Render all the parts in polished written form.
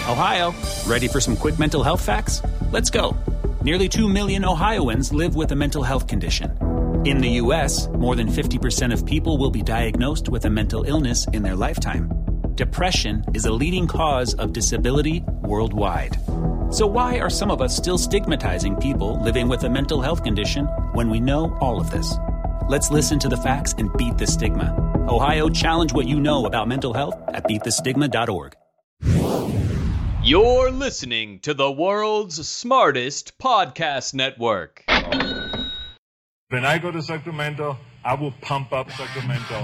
Ohio, ready for some quick mental health facts? Let's go. Nearly 2 million Ohioans live with a mental health condition. In the U.S., more than 50% of people will be diagnosed with a mental illness in their lifetime. Depression is a leading cause of disability worldwide. So why are some of us still stigmatizing people living with a mental health condition when we know all of this? Let's listen to the facts and beat the stigma. Ohio, challenge what you know about mental health at beatthestigma.org. You're listening to the world's smartest podcast network. When I go to Sacramento, I will pump up Sacramento.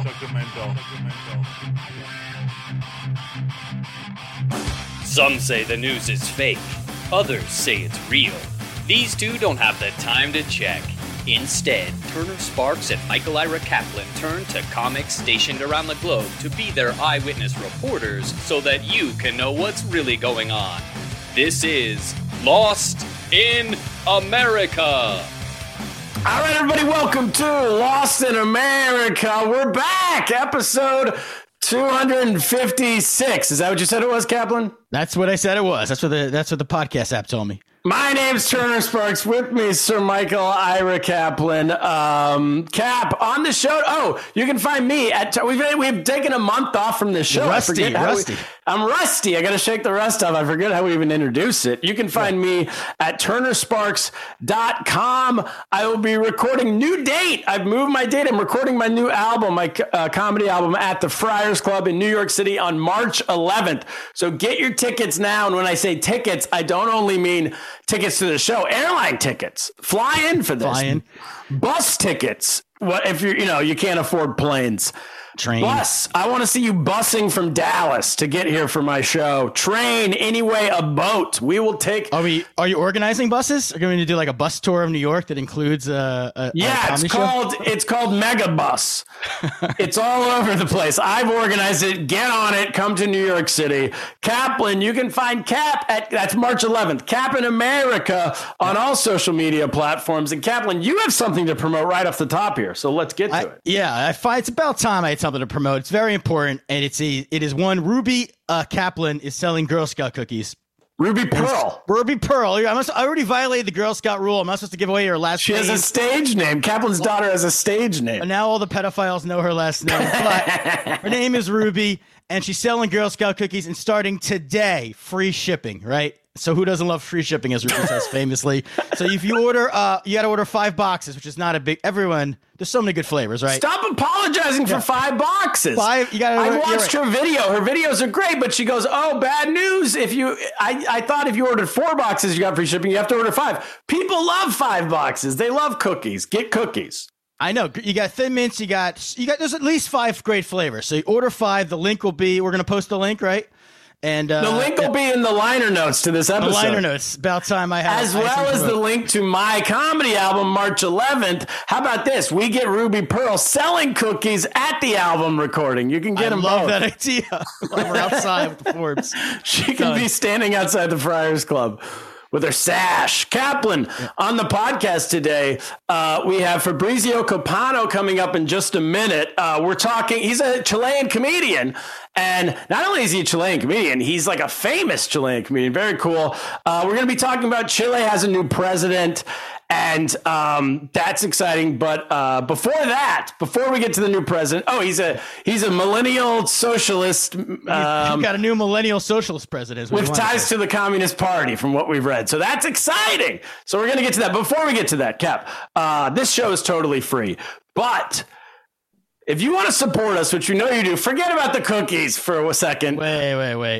Some say the news is fake. Others say it's real. These two don't have the time to check. Instead, Turner Sparks and Michael Ira Kaplan turn to comics stationed around the globe to be their eyewitness reporters so that you can know what's really going on. This is Lost in America. All right, everybody, welcome to Lost in America. We're back, episode 256. Is that what you said it was, Kaplan? That's what I said it was. That's what the podcast app told me. My name's Turner Sparks. With me, Sir Michael Ira Kaplan. Cap, on the show. Oh, you can find me at. We've taken a month off from this show. Rusty. I'm rusty. I got to shake the rust off. I forget how we even introduce it. You can find me at turnersparks.com. I will be recording new date. I've moved my date. I'm recording my new album, my comedy album, at the Friars Club in New York City on March 11th. So get your tickets now. And when I say tickets, I don't only mean tickets to the show, airline tickets. Fly in for this. Bus tickets. What if you can't afford planes? Train. Bus. I want to see you busing from Dallas to get here for my show. Train, anyway, a boat. We will take. Are you organizing buses? Are you going to do like a bus tour of New York that includes a it's called Mega Bus. It's all over the place. I've organized it. Get on it. Come to New York City. Kaplan, you can find Cap that's March 11th. Cap in America on all social media platforms. And Kaplan, you have something to promote right off the top here. So let's get to it. Yeah, it's about time I had something to promote. It's very important, and it is one. Ruby Kaplan is selling Girl Scout cookies. Ruby Pearl. I already violated the Girl Scout rule. I'm not supposed to give away her last name. She has a stage name. Kaplan's daughter has a stage name. And now all the pedophiles know her last name. But her name is Ruby, and she's selling Girl Scout cookies, and starting today, free shipping, right? So who doesn't love free shipping, as Ruby says famously? So if you order, you got to order 5 boxes, which is not a big. Everyone, there's so many good flavors, right? Stop apologizing for 5 boxes. I watched her video. Her videos are great, but she goes, "Oh, bad news! I thought if you ordered 4 boxes, you got free shipping. You have to order 5. People love 5 boxes. They love cookies. Get cookies." I know. You got Thin Mints. You got. There's at least 5 great flavors. So you order 5. The link will be. We're going to post the link, right? And the link will be in the liner notes to this episode. The liner notes. About time I have. As well as the link to my comedy album, March 11th. How about this? We get Ruby Pearl selling cookies at the album recording. You can get them both. I love that idea. We're outside with the Forbes. She can be standing outside the Friars Club with her sash. Kaplan, on the podcast today, we have Fabrizio Copano coming up in just a minute. We're talking, he's a Chilean comedian. And not only is he a Chilean comedian, he's like a famous Chilean comedian. Very cool. We're going to be talking about Chile has a new president. And that's exciting. But before we get to the new president, he's a millennial socialist. You've got a new millennial socialist president with ties to the Communist Party, from what we've read. So that's exciting. So we're going to get to that. Before we get to that, Cap, this show is totally free. But if you want to support us, which you know you do, forget about the cookies for a second. Wait.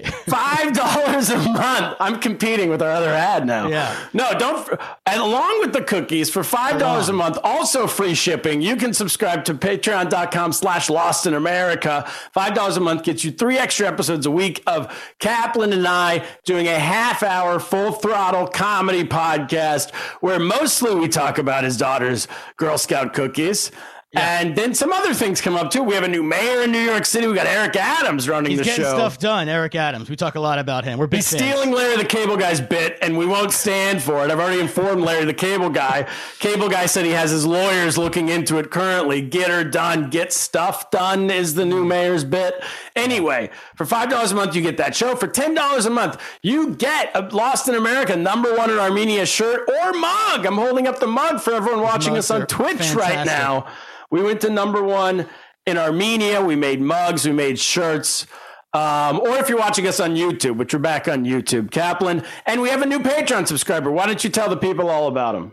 $5 a month. I'm competing with our other ad now. Yeah. No, don't. And along with the cookies, for $5 a month, also free shipping, you can subscribe to patreon.com/Lost in America. $5 a month gets you 3 extra episodes a week of Kaplan and I doing a half-hour, full-throttle comedy podcast where mostly we talk about his daughter's Girl Scout cookies. And then some other things come up too. We have a new mayor in New York City. We got Eric Adams running the show. He's getting stuff done, Eric Adams. We talk a lot about him. We're big fans. He's stealing Larry the Cable Guy's bit, and we won't stand for it. I've already informed Larry the Cable Guy. Cable Guy said he has his lawyers looking into it currently. Get her done. Get stuff done is the new mayor's bit. Anyway, for $5 a month, you get that show. For $10 a month, you get a Lost in America #1 in Armenia shirt or mug. I'm holding up the mug for everyone watching us on Twitch right now. We went to #1 in Armenia. We made mugs. We made shirts. Or if you're watching us on YouTube, which we're back on YouTube, Kaplan. And we have a new Patreon subscriber. Why don't you tell the people all about him?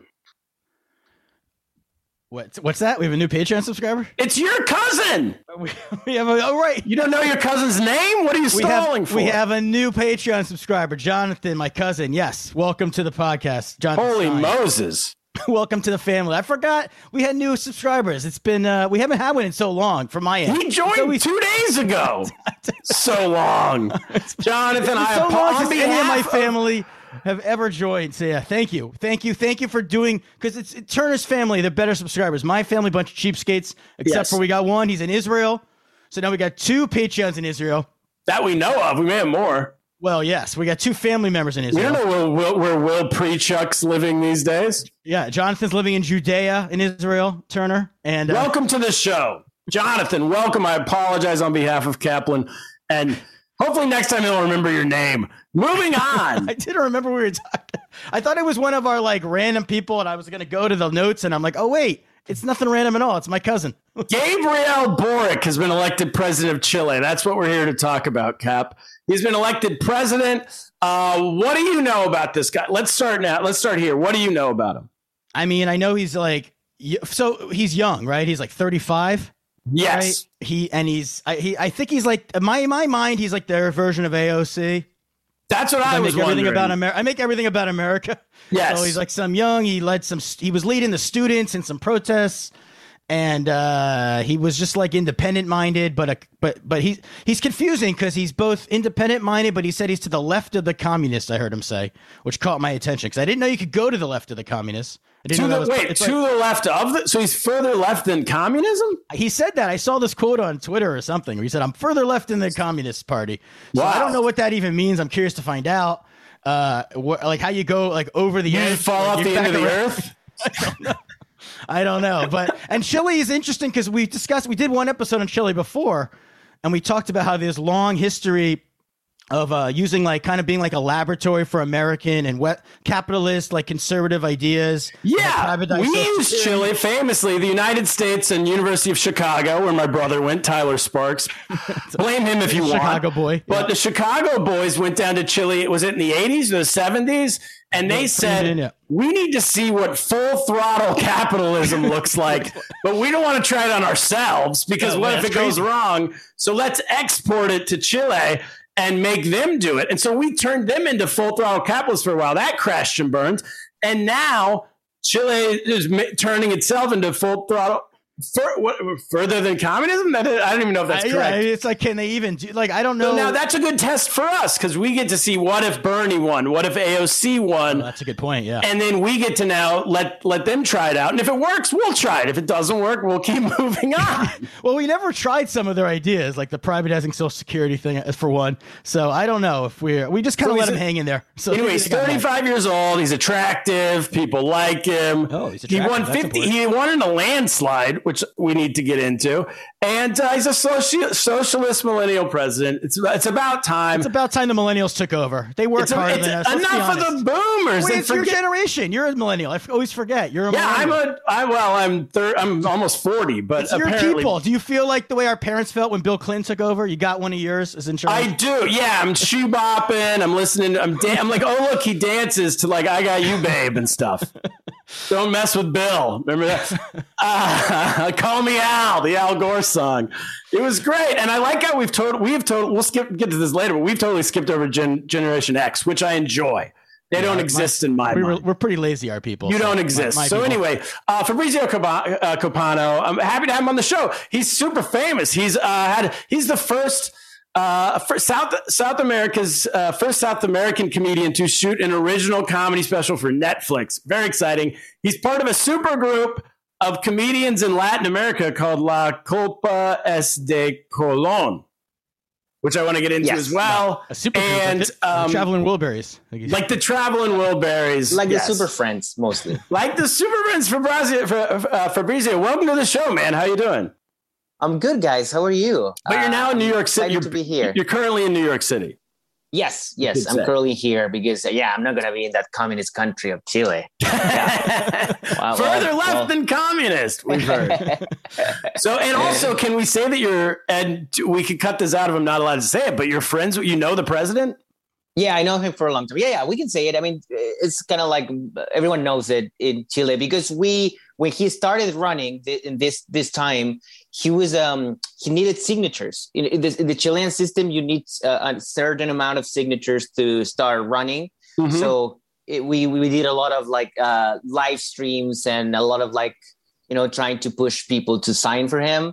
What's that? We have a new Patreon subscriber? It's your cousin. We have oh, right. You don't know your cousin's name? What are you stalling for? We have a new Patreon subscriber, Jonathan, my cousin. Yes. Welcome to the podcast, Jonathan. Holy Stein. Moses. Welcome to the family. I forgot we had new subscribers. It's been we haven't had one in so long from my end. He joined 2 days ago. So long. Jonathan, I apologize. Any of my family have ever joined. So yeah, thank you for doing, because it's Turner's family, they're better subscribers. My family, bunch of cheapskates, except for we got one. He's in Israel. So now we got 2 Patreons in Israel. That we know of. We may have more. Well, yes, we got 2 family members in Israel. We don't know where Will Prechuck's living these days. Yeah, Jonathan's living in Judea in Israel, Turner. And welcome to the show. Jonathan, welcome. I apologize on behalf of Kaplan. And hopefully next time he'll remember your name. Moving on. I didn't remember we were talking. I thought it was one of our random people, and I was going to go to the notes, and I'm like, oh, wait. It's nothing random at all. It's my cousin. Gabriel Boric has been elected president of Chile. That's what we're here to talk about, Cap. He's been elected president. What do you know about this guy? Let's start now. Let's start here. What do you know about him? I mean, I know he's so he's young, right? He's 35. Yes. Right? I think he's in my mind, he's like their version of AOC. That's what I was wondering. I make everything about America. Yes. So he's some young. He was leading the students in some protests, and he was just independent minded. But he's confusing because he's both independent minded, but he said he's to the left of the communists. I heard him say, which caught my attention because I didn't know you could go to the left of the communists. The left of the, so he's further left than communism? He said that. I saw this quote on Twitter or something where he said, I'm further left in the Communist Party. So I don't know what that even means. I'm curious to find out. How you go over the edge. You fall off the end of the earth? I don't know. And Chile is interesting because we did one episode on Chile before, and we talked about how there's long history of using kind of being a laboratory for American and capitalist conservative ideas. Yeah, we use Chile famously. The United States and University of Chicago, where my brother went, Tyler Sparks. Blame him if you want. Chicago boy. But the Chicago boys went down to Chile. Was it in the 80s or the 70s? And they said, we need to see what full throttle capitalism looks like, but we don't want to try it on ourselves because what if it goes wrong? So let's export it to Chile and make them do it. And so we turned them into full throttle capitalists for a while. That crashed and burned. And now Chile is turning itself into full throttle. Further than communism? I don't even know if that's correct. Yeah, it's can they even do? I don't know. So now that's a good test for us because we get to see what if Bernie won, what if AOC won. That's a good point. Yeah, and then we get to now let them try it out, and if it works, we'll try it. If it doesn't work, we'll keep moving on. Well, we never tried some of their ideas, like the privatizing Social Security thing, for one. So I don't know if we just kind of let him hang in there. So anyway, he's 35 years old. He's attractive. People like him. Oh, he's attractive. He won 50. He won in a landslide, which we need to get into. And he's a socialist millennial president. It's about time. It's about time the millennials took over. They worked harder than us. Enough of the boomers. Wait, it's your generation. You're a millennial. I always forget. You're a millennial. I'm almost 40, but it's your people. Do you feel like the way our parents felt when Bill Clinton took over? You got one of yours as in charge? I do. Yeah, I'm shoe bopping. I'm listening. I'm like, oh, look, he dances to I Got You, Babe and stuff. Don't mess with Bill. Remember that? Call Me Al, the Al Gore song. It was great. And I like how we'll get to this later, but we've totally skipped over Generation X, which I enjoy. They don't exist in my mind. We're pretty lazy, our people. You don't exist. So anyway, Fabrizio Copano, I'm happy to have him on the show. He's super famous. He's the first South America's first South American comedian to shoot an original comedy special for Netflix. Very exciting. He's part of a super group of comedians in Latin America called La Copa es de Colón, which I want to get into as well. A super and Traveling Wilburys. Like the Traveling Wilburys. Like the Super Friends, mostly. Like the Super Friends, Fabrizio. Welcome to the show, man. How you doing? I'm good, guys. How are you? But you're now in New York City. Excited to be here. You're currently in New York City. Yes. I'm currently here because, I'm not going to be in that communist country of Chile. Further left than communist, we've heard. So, and also, can we say that and we could cut this out if I'm not allowed to say it, but you're friends, you know the president? Yeah, I know him for a long time. Yeah, we can say it. I mean, it's kind of like everyone knows it in Chile because when he started running in this time, he needed signatures. In the Chilean system, you need a certain amount of signatures to start running. Mm-hmm. So we did a lot of live streams and a lot of trying to push people to sign for him.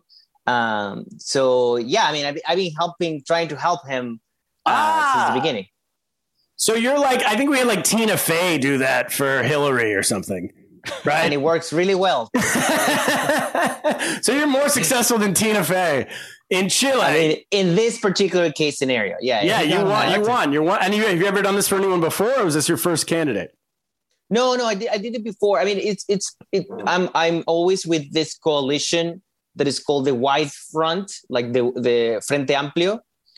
So yeah, I mean, I've been trying to help him since the beginning. So you're I think we had Tina Fey do that for Hillary or something, right? And it works really well. So you're more successful than Tina Fey in Chile. I mean, in this particular case scenario. Yeah, you won. And have you ever done this for anyone before, or was this your first candidate? No, I did it before. I mean, I'm always with this coalition that is called the White Front, like the Frente Amplio.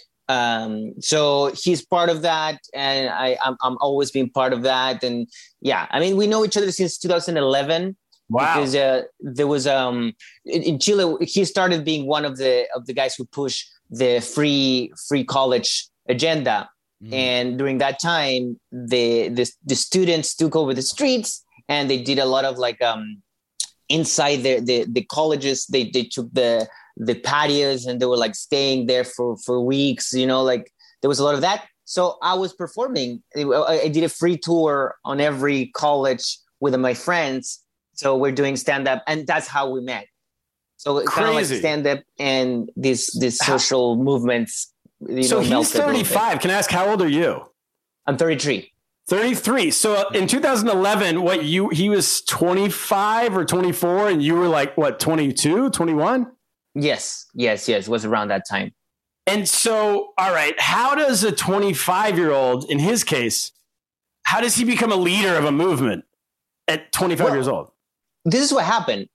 So he's part of that, and I'm always been part of that. And yeah, I mean, we know each other since 2011. Wow. Because there was in Chile, he started being one of the guys who pushed the free college agenda. And during that time, the students took over the streets, and they did a lot of inside the colleges. They took the patios, and they were staying there for weeks. There was a lot of that. So I was performing. I did a free tour on every college with my friends. So we're doing stand up, and that's how we met. So it's kind of like stand up and these social movements. So he's 35. Can I ask, how old are you? I'm 33. 33. So in 2011, he was 25 or 24, and you were 22, 21? Yes. It was around that time. And so, all right, how does a 25-year-old, in his case, how does he become a leader of a movement at 25 years old? This is what happened.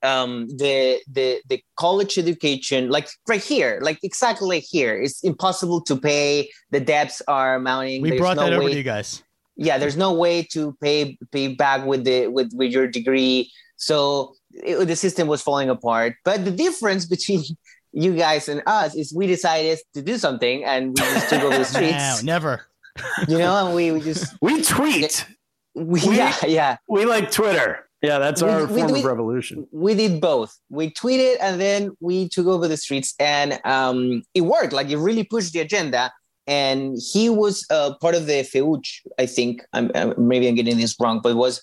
The college education, right here, exactly here, it's impossible to pay. The debts are mounting. We brought that over to you guys. Yeah, there's no way to pay back with your degree. So the system was falling apart. But the difference between you guys and us is we decided to do something, and we just took over the streets. No, never. And we just we tweet. We like Twitter. Yeah, that's our form of revolution. We did both. We tweeted, and then we took over the streets, and it worked. It really pushed the agenda. And he was part of the FEUCH, I think. Maybe I'm getting this wrong, but it was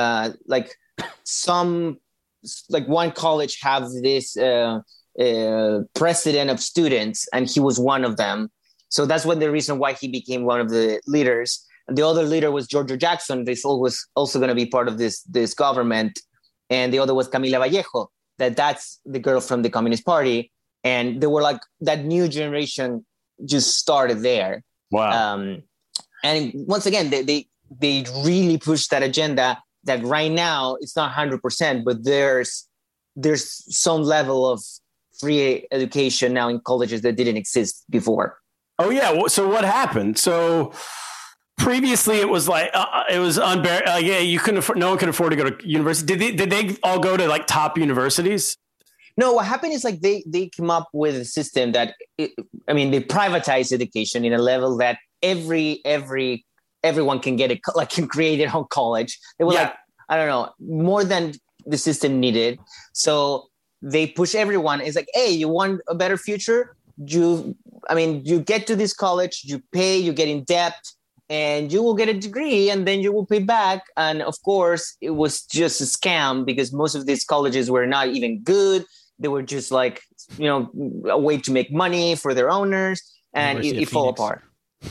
one college have this president of students, and he was one of them. So that's the reason why he became one of the leaders. And the other leader was Giorgio Jackson. This was also going to be part of this government. And the other was Camila Vallejo. That's the girl from the Communist Party. And they were that new generation just started there. Wow. And once again, they really pushed that agenda that right now it's not 100%, but there's some level of free education now in colleges that didn't exist before. Oh yeah. So what happened? So previously it was it was unbearable. You couldn't afford, no one could afford to go to university. Did they all go to top universities? No, what happened is they came up with a system that, they privatized education in a level that everyone can get it, can create their own college. They were I don't know, more than the system needed. So they push everyone. It's hey, you want a better future? You get to this college, you pay, you get in debt, and you will get a degree, and then you will pay back. And of course, it was just a scam because most of these colleges were not even good. They were just a way to make money for their owners, and it fell apart.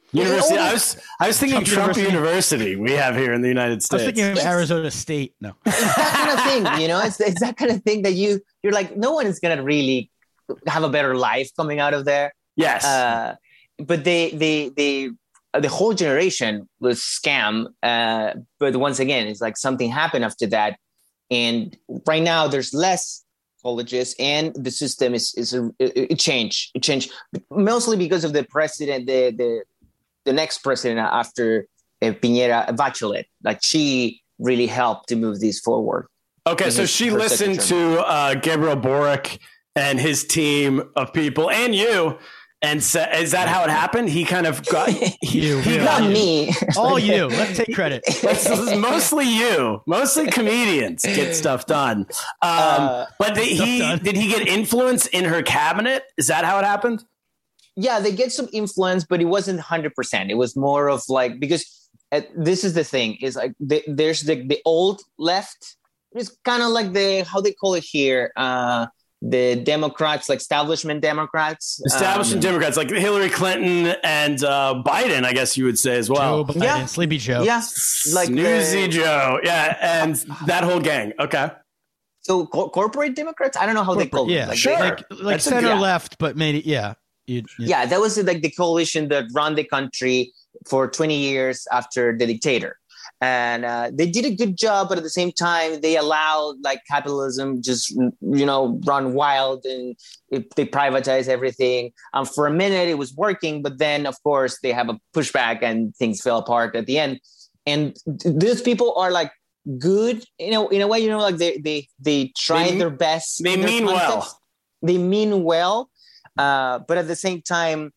University. I was thinking Trump University. we have here in the United States. I was thinking of Arizona State. No, It's that kind of thing, you know. It's that kind of thing that you're like, no one is gonna really have a better life coming out of there. Yes, but the whole generation was scam. But once again, it's like something happened after that, and right now there's less colleges, and the system it changed. It changed mostly because of the president, the next president after Piñera, Bachelet. Like, she really helped to move this forward. Okay, so she listened to Gabriel Boric and his team of people and you, and said, is that how it happened? He kind of got you. Not me. All you. Let's take credit. This is mostly you. Mostly comedians get stuff done. But did he get influence in her cabinet? Is that how it happened? Yeah, they get some influence, but it wasn't 100%. It was more of like, because this is the thing, is like there's the old left. It's kind of like how they call it here, the Democrats, like establishment Democrats. Democrats, like Hillary Clinton and Biden, I guess you would say as well. Joe Biden, Yeah. Sleepy Joe. Yeah, like Snoozy Joe. Yeah, and that whole gang. Okay. So corporate Democrats, I don't know how they call Yeah, them. Like, sure. Like center left, but maybe Yeah, that was like the coalition that ran the country for 20 years after the dictator. And they did a good job, but at the same time, they allowed like capitalism just, run wild, and they privatize everything. For a minute, it was working, but then, of course, they have a pushback and things fell apart at the end. And these people are like good, in a way, like they tried their best. They mean well. They mean well. But at the same time,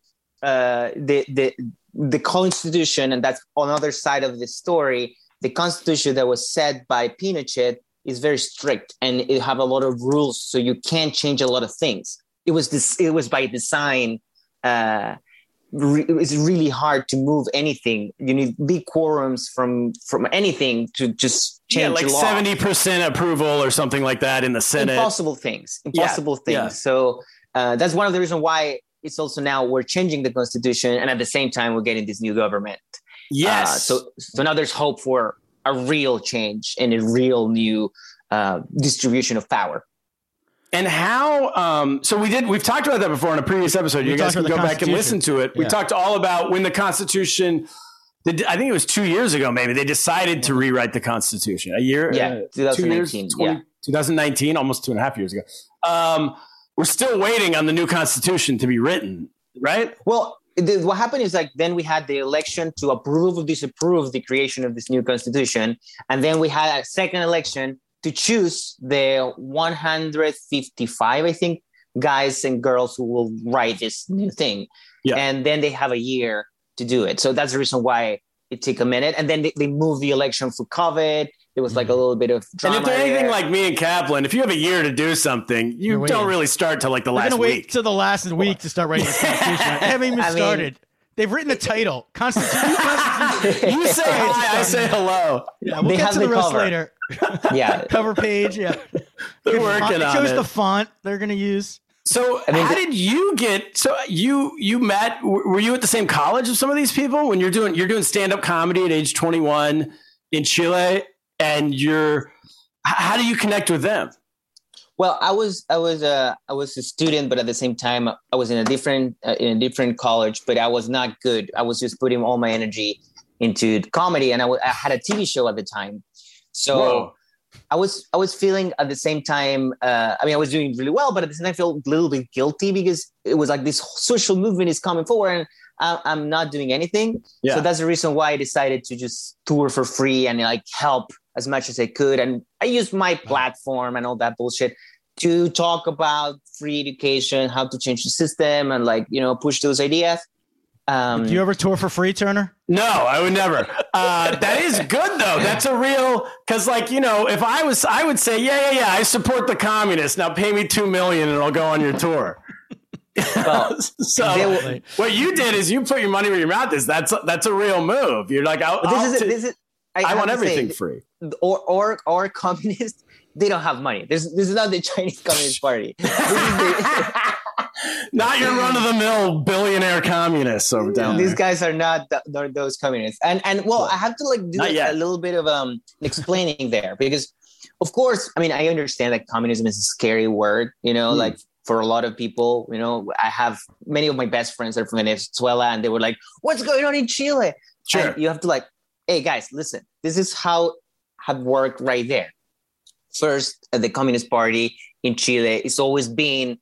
the Constitution, and that's another side of the story, the Constitution that was set by Pinochet is very strict, and it have a lot of rules, so you can't change a lot of things. It was by design. It's really hard to move anything. You need big quorums from anything to just change like law. 70% approval or something like that in the Senate. Impossible things. Yeah. So that's one of the reasons why it's also now we're changing the Constitution, and at the same time we're getting this new government. Yes. So now there's hope for a real change and a real new distribution of power. And how, we've talked about that before in a previous episode. You guys can go back and listen to it. We talked all about when the Constitution, I think it was 2 years ago, maybe they decided to rewrite the Constitution. 2019. 2019, almost 2.5 years ago. We're still waiting on the new Constitution to be written, right? Well, what happened is like then we had the election to approve or disapprove the creation of this new Constitution. And then we had a second election to choose the 155, I think, guys and girls who will write this new thing. Yeah. And then they have a year to do it. So that's the reason why it took a minute. And then they moved the election for COVID. There was like a little bit of drama. And if they're anything like me and Kaplan, if you have a year to do something, you don't really start till like the last week. We're going to wait till the last week to start writing the Constitution. They haven't even started. They've written the title. Constitution. You say hi, I say hello. Yeah, we'll get to the rest later. Yeah. Cover page, yeah. They're working on it. It shows the font they're going to use. So how did you get, so you met, were you at the same college as some of these people when you're doing stand-up comedy at age 21 in Chile, and how do you connect with them? Well, I was a student, but at the same time, I was in a different college, but I was not good. I was just putting all my energy into comedy, and I had a TV show at the time. So whoa. I was feeling at the same time, I was doing really well, but at the same time I felt a little bit guilty because it was like this social movement is coming forward and I'm not doing anything. Yeah. So that's the reason why I decided to just tour for free and like help as much as I could. And I used my platform and all that bullshit to talk about free education, how to change the system and push those ideas. Do you ever tour for free, Turner? No, I would never. That is good though. That's a real, because if I would say, yeah, I support the communists. Now pay me $2 million and I'll go on your tour. Well, so what you did is you put your money where your mouth is. That's a real move. You're like, I want everything free. Or communists, they don't have money. This is not the Chinese Communist Party. Not your run-of-the-mill billionaire communists over down These there. guys are not those communists. And well, I have to like do Not yet. a little bit of explaining there because, of course, I mean, I understand that communism is a scary word, you know, like for a lot of people, you know, I have many of my best friends are from Venezuela and they were like, what's going on in Chile? Sure. And you have to like, hey guys, listen, this is how have worked right there. First, the Communist Party in Chile is always been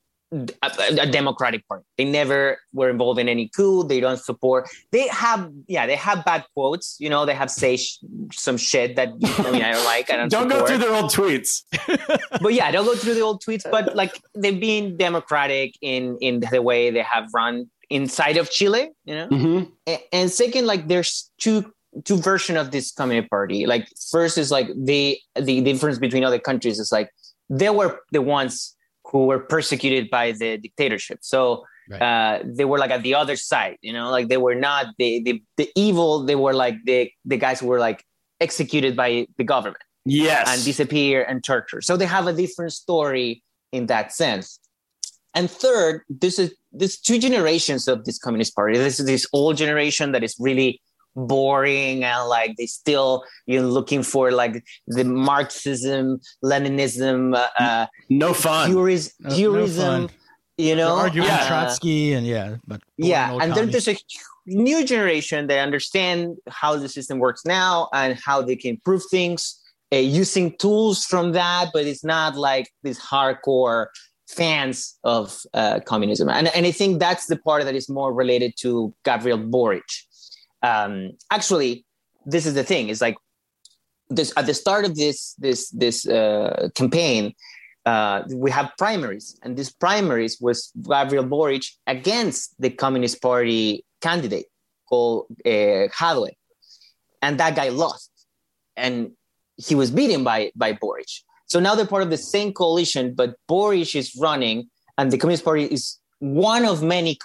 a democratic party. They never were involved in any coup. They don't support. They have bad quotes. You know, they have some shit that I mean I don't like. I don't go support. through their old tweets. But yeah, don't go through the old tweets. But like they've been democratic in the way they have run inside of Chile. You know, Mm-hmm. and second, like there's two versions of this Communist Party. Like first is like the difference between other countries is like they were the ones who were persecuted by the dictatorship. So they were like at the other side, you know, like they were not the evil. They were like the guys who were like executed by the government. Yes. And disappear and torture. So they have a different story in that sense. And third, there's two generations of this Communist Party. This is this old generation that is really boring and like they still you're looking for like the Marxism, Leninism, no fun. purism, you know, arguing Trotsky and and then there's a new generation that understand how the system works now and how they can improve things using tools from that, but it's not like this hardcore fans of communism. And I think that's the part that is more related to Gabriel Boric. Actually, this is the thing. It's like this at the start of this campaign, we have primaries, and this primaries was Gabriel Boric against the Communist Party candidate called Jadwe, and that guy lost, and he was beaten by Boric. So now they're part of the same coalition, but Boric is running, and the Communist Party is one of many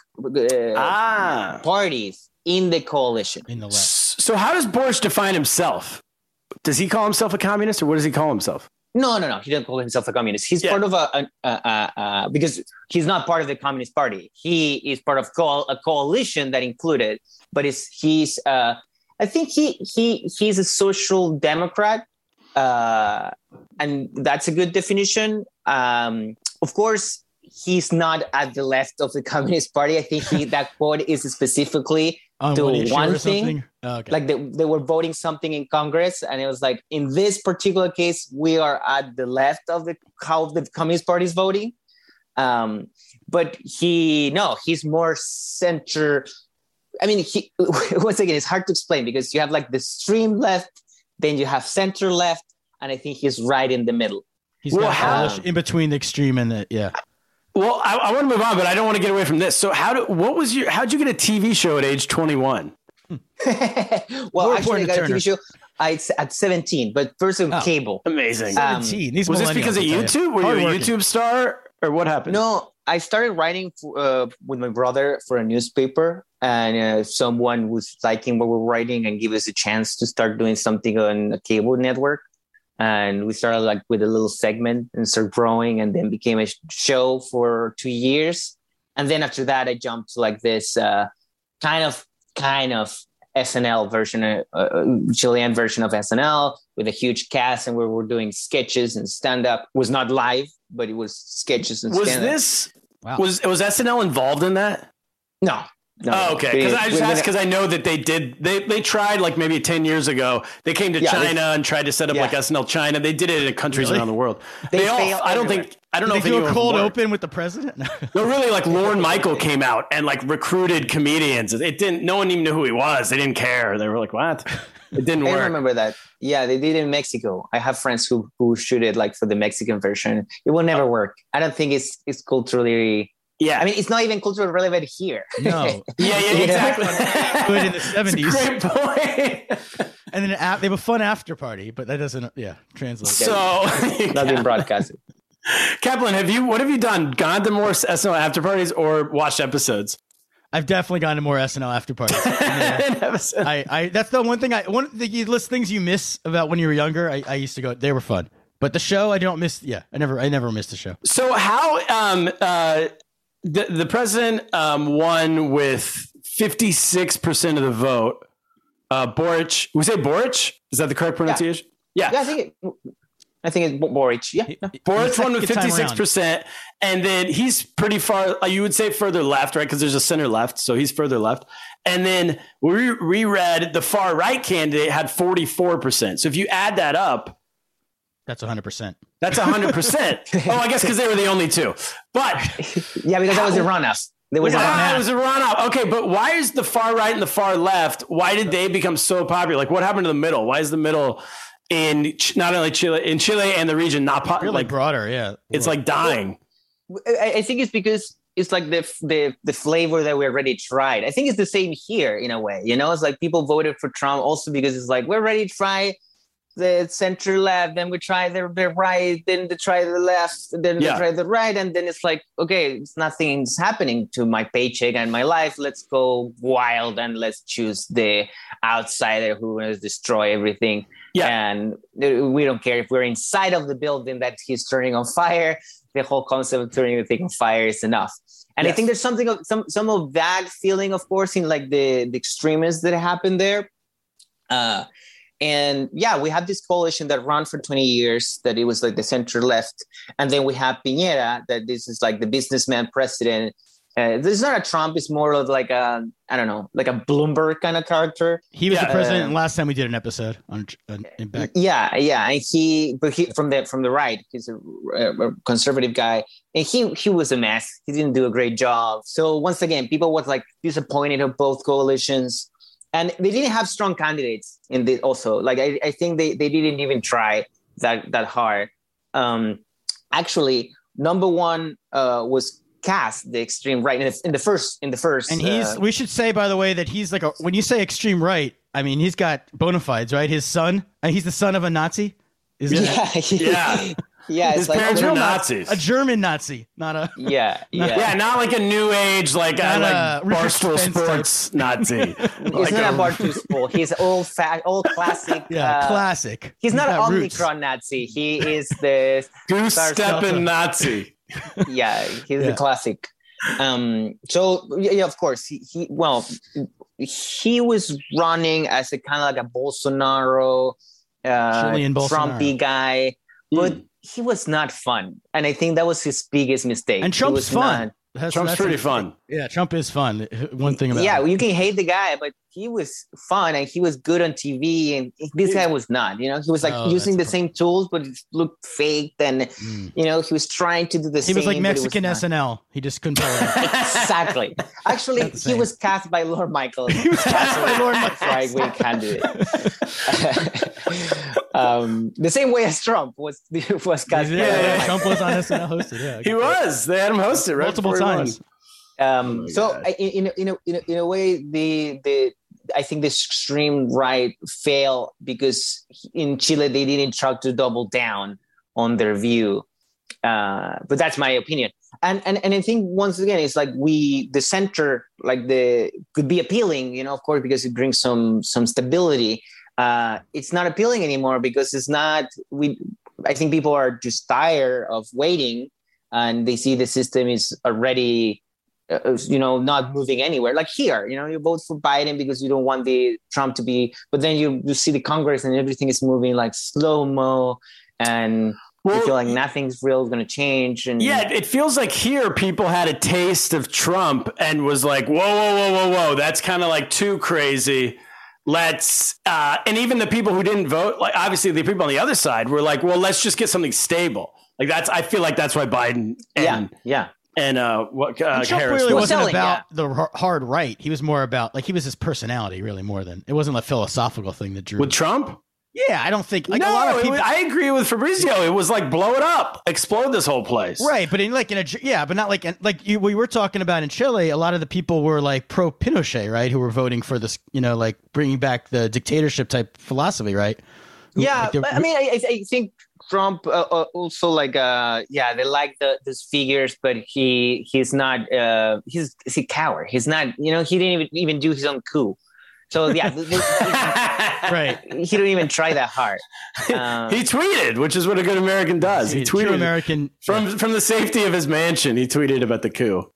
parties in the coalition. In the left. So how does Boric define himself? Does he call himself a communist, or what does he call himself? No. He doesn't call himself a communist. He's part of because he's not part of the Communist Party. He is part of a coalition that included, but he's I think he's a social democrat, and that's a good definition. Of course, he's not at the left of the Communist Party. I think that quote is specifically to one thing. Oh, okay. Like they were voting something in Congress, and it was like, in this particular case, we are at the left of how the Communist Party is voting. But he's more center. I mean, once again, it's hard to explain because you have like the extreme left, then you have center left, and I think he's right in the middle. He's in between the extreme and the Well, I want to move on, but I don't want to get away from this. So how'd you get a TV show at age 21? Well, actually, I got a TV show at 17, but first of cable. Amazing. 17. Was this because of YouTube? Were you a YouTube star, or what happened? No, I started writing with my brother for a newspaper, and someone was liking what we're writing and give us a chance to start doing something on a cable network. And we started like with a little segment and started growing, and then became a show for 2 years. And then after that, I jumped to like this kind of SNL version, Chilean version of SNL with a huge cast, and where we're doing sketches and stand up. It was not live, but it was sketches and stand up. Was SNL involved in that? No. Oh, okay. Because I just asked because I know that they tried like maybe 10 years ago. They came to China and tried to set up like SNL China. They did it in countries around the world. I don't know if do a cold open with the president. No, really, like Lorne Michael came out and like recruited comedians. No one even knew who he was. They didn't care. They were like, what? It didn't work. I remember that. Yeah, they did it in Mexico. I have friends who shoot it like for the Mexican version. It will never work. I don't think it's culturally. Yeah, I mean, it's not even culturally relevant here. No. Yeah, exactly. Good in the 70s. Great point. And then they have a fun after party, but that doesn't, translate. So not being broadcasted. Kaplan, what have you done? Gone to more SNL after parties or watched episodes? I've definitely gone to more SNL after parties. That's the one thing the list of things you miss about when you were younger. I used to go. They were fun, but the show I don't miss. Yeah, I never missed the show. So how The president won with 56% of the vote. Boric, we say Boric? Is that the correct pronunciation? Yeah, I think it's Boric. Yeah. Boric won with 56%. And then he's pretty far, you would say further left, right? Because there's a center left. So he's further left. And then we reread the far right candidate had 44%. So if you add that up, that's 100%. That's 100%. Oh, I guess because they were the only two. But yeah, because that was a runoff. It was a runoff. Okay, but why is the far right and the far left? Why did they become so popular? Like, what happened to the middle? Why is the middle in not only Chile and the region not popular? Like broader, yeah. It's like dying. I think it's because it's like the flavor that we already tried. I think it's the same here in a way. It's like people voted for Trump also because it's like we're ready to try the center left, then we try the right, then they try the left, then they try the right, and then it's like, okay, nothing's happening to my paycheck and my life. Let's go wild and let's choose the outsider who wants to destroy everything. Yeah. And we don't care if we're inside of the building that he's turning on fire. The whole concept of turning the thing on fire is enough. And I think there's something of some of that feeling, of course, in like the extremists that happened there. And yeah, we have this coalition that ran for 20 years, that it was like the center left. And then we have Piñera, that this is like the businessman president. This is not a Trump, it's more of like a, I don't know, like a Bloomberg kind of character. He was the president last time we did an episode on Impact. Yeah. And he from the right, he's a conservative guy. And he was a mess. He didn't do a great job. So once again, people was like disappointed of both coalitions. And they didn't have strong candidates in this also. Like, I think they didn't even try that hard. Actually, number one was Cast, the extreme right, in the first. And we should say, by the way, that he's like when you say extreme right, I mean, he's got bona fides, right? His son, he's the son of a Nazi. Yeah, his parents were Nazis. A German Nazi, not a not like a new age like Barstool Sports Nazi. He's not a Barstool Sport. He's old classic. Classic. He's not an Omicron Nazi. He is the Goose Steppen Nazi. Yeah, he's the classic. So of course he was running as a kind of like a Bolsonaro, Trumpy guy, but he was not fun, and I think that was his biggest mistake. And Trump's fun. Trump's pretty fun. Yeah, Trump is fun. One thing about him. You can hate the guy, but he was fun and he was good on TV. And this guy was not. He was like using the same tools, but it looked fake. And he was trying to do the same. He was like Mexican SNL. He just couldn't pull it off. Exactly. Actually, he was cast by Lorne Michaels. He was cast by Lorne Michaels. Right-wing candidate. The same way as Trump was cast. Trump was on SNL hosted. Yeah, he was. They had him hosted right multiple times. So in a way, I think the extreme right failed because in Chile they didn't try to double down on their view. But that's my opinion. And I think once again it's like the center could be appealing, of course, because it brings some stability. It's not appealing anymore because it's not. I think people are just tired of waiting, and they see the system is already. Not moving anywhere. Like here, you vote for Biden because you don't want the Trump to be, but then you see the Congress and everything is moving like slow-mo, and you feel like nothing's real going to change. And it feels like here people had a taste of Trump and was like, whoa, that's kind of like too crazy. Let's and even the people who didn't vote, like obviously the people on the other side were like, well, let's just get something stable. Like I feel like that's why Biden and Trump Harris really wasn't about the hard right. He was more about he was his personality, really, more than it wasn't a philosophical thing that drew with Trump. Yeah, I don't think a lot of people. I agree with Fabrizio. It was like blow it up, explode this whole place, right? But but not we were talking about in Chile. A lot of the people were like pro Pinochet, right? Who were voting for this, bringing back the dictatorship type philosophy, right? Yeah, but I mean, I think Trump also they like those figures, but he's not he's a coward. He's not, he didn't even do his own coup. So yeah, Right. he didn't even try that hard. He tweeted, which is what a good American does. He True tweeted American. from the safety of his mansion. He tweeted about the coup.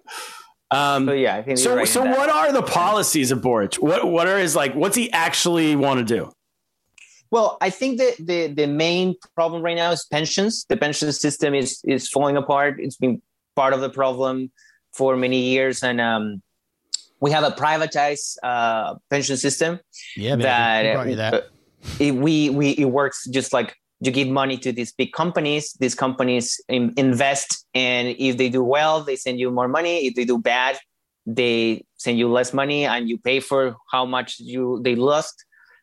So yeah, I think So what are the policies of Boric? What are his what's he actually want to do? Well, I think that the main problem right now is pensions. The pension system is falling apart. It's been part of the problem for many years, and we have a privatized pension system. Yeah, that it works just like you give money to these big companies. These companies invest, and if they do well, they send you more money. If they do bad, they send you less money, and you pay for how much they lost.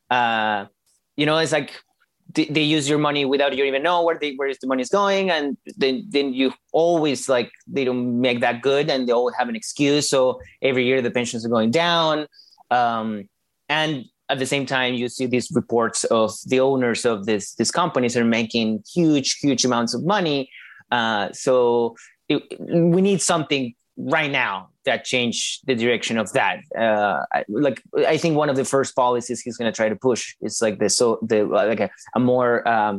It's like they use your money without you even know where is the money is going, and then you always they don't make that good, and they always have an excuse. So every year the pensions are going down, and at the same time you see these reports of the owners of these companies are making huge amounts of money. So we need something right now that change the direction of that. I think one of the first policies he's going to try to push is a more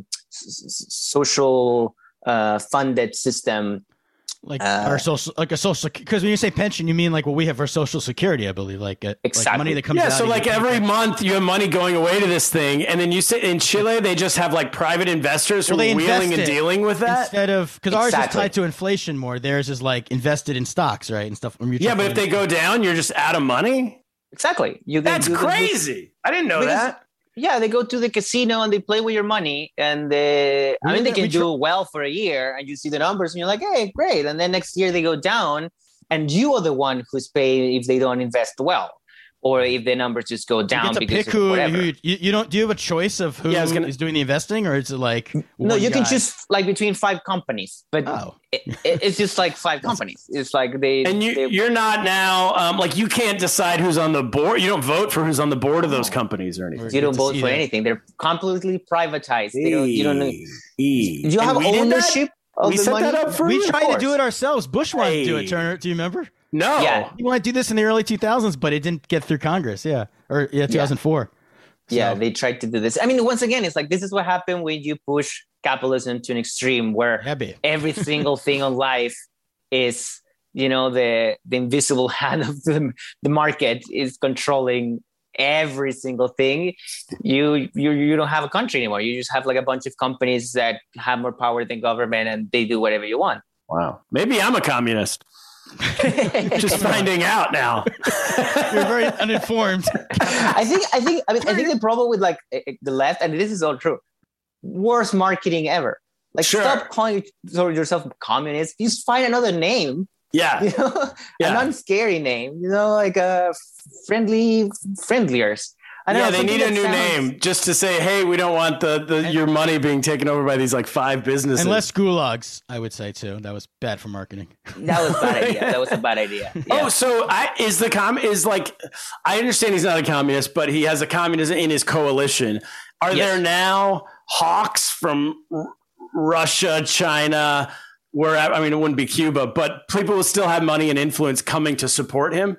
social funded system. Our social, a social, because when you say pension, you mean what we have for Social Security, I believe, exactly. Money that comes out. Yeah, so every month you have money going away to this thing, and then you say in Chile they just have private investors who are wheeling and dealing with that instead of because ours is tied to inflation more. Theirs is invested in stocks, right, and stuff. Yeah, but if they go down, you're just out of money. Exactly. That's crazy. I didn't know that. Yeah, they go to the casino and they play with your money, and they can do well for a year, and you see the numbers, and you're like, hey, great. And then next year they go down, and you are the one who's paying if they don't invest well, or if the numbers just go down because of whatever. You don't. Do you have a choice of who is doing the investing, or is it no? You can choose between 5 companies, but it's just 5 companies. It's you're not now you can't decide who's on the board. You don't vote for who's on the board of those companies or anything. You don't vote for anything. They're completely privatized. You don't know. You have ownership. We set that up for you. We tried to do it ourselves. Bush wanted to do it. Turner, do you remember? No. Yeah. He wanted to do this in the early 2000s, but it didn't get through Congress. 2004. Yeah, they tried to do this. I mean, once again, it's this is what happened when you push capitalism to an extreme where every single thing on life is, the invisible hand of the market is controlling every single thing. You don't have a country anymore. You just have a bunch of companies that have more power than government, and they do whatever you want. Wow. Maybe I'm a communist. Just finding out now. You're very uninformed. I think the problem with the left, and this is all true, worst marketing ever. Stop calling yourself communist. Just find another name. Yeah. A non-scary name. Friendlier. They need a new name just to say, hey, we don't want your money being taken over by these 5 businesses. And less gulags, I would say too. That was bad for marketing. That was a bad idea. That was a bad idea. Yeah. Oh, so I understand he's not a communist, but he has a communism in his coalition. Are there now hawks from Russia, China, it wouldn't be Cuba, but people will still have money and influence coming to support him?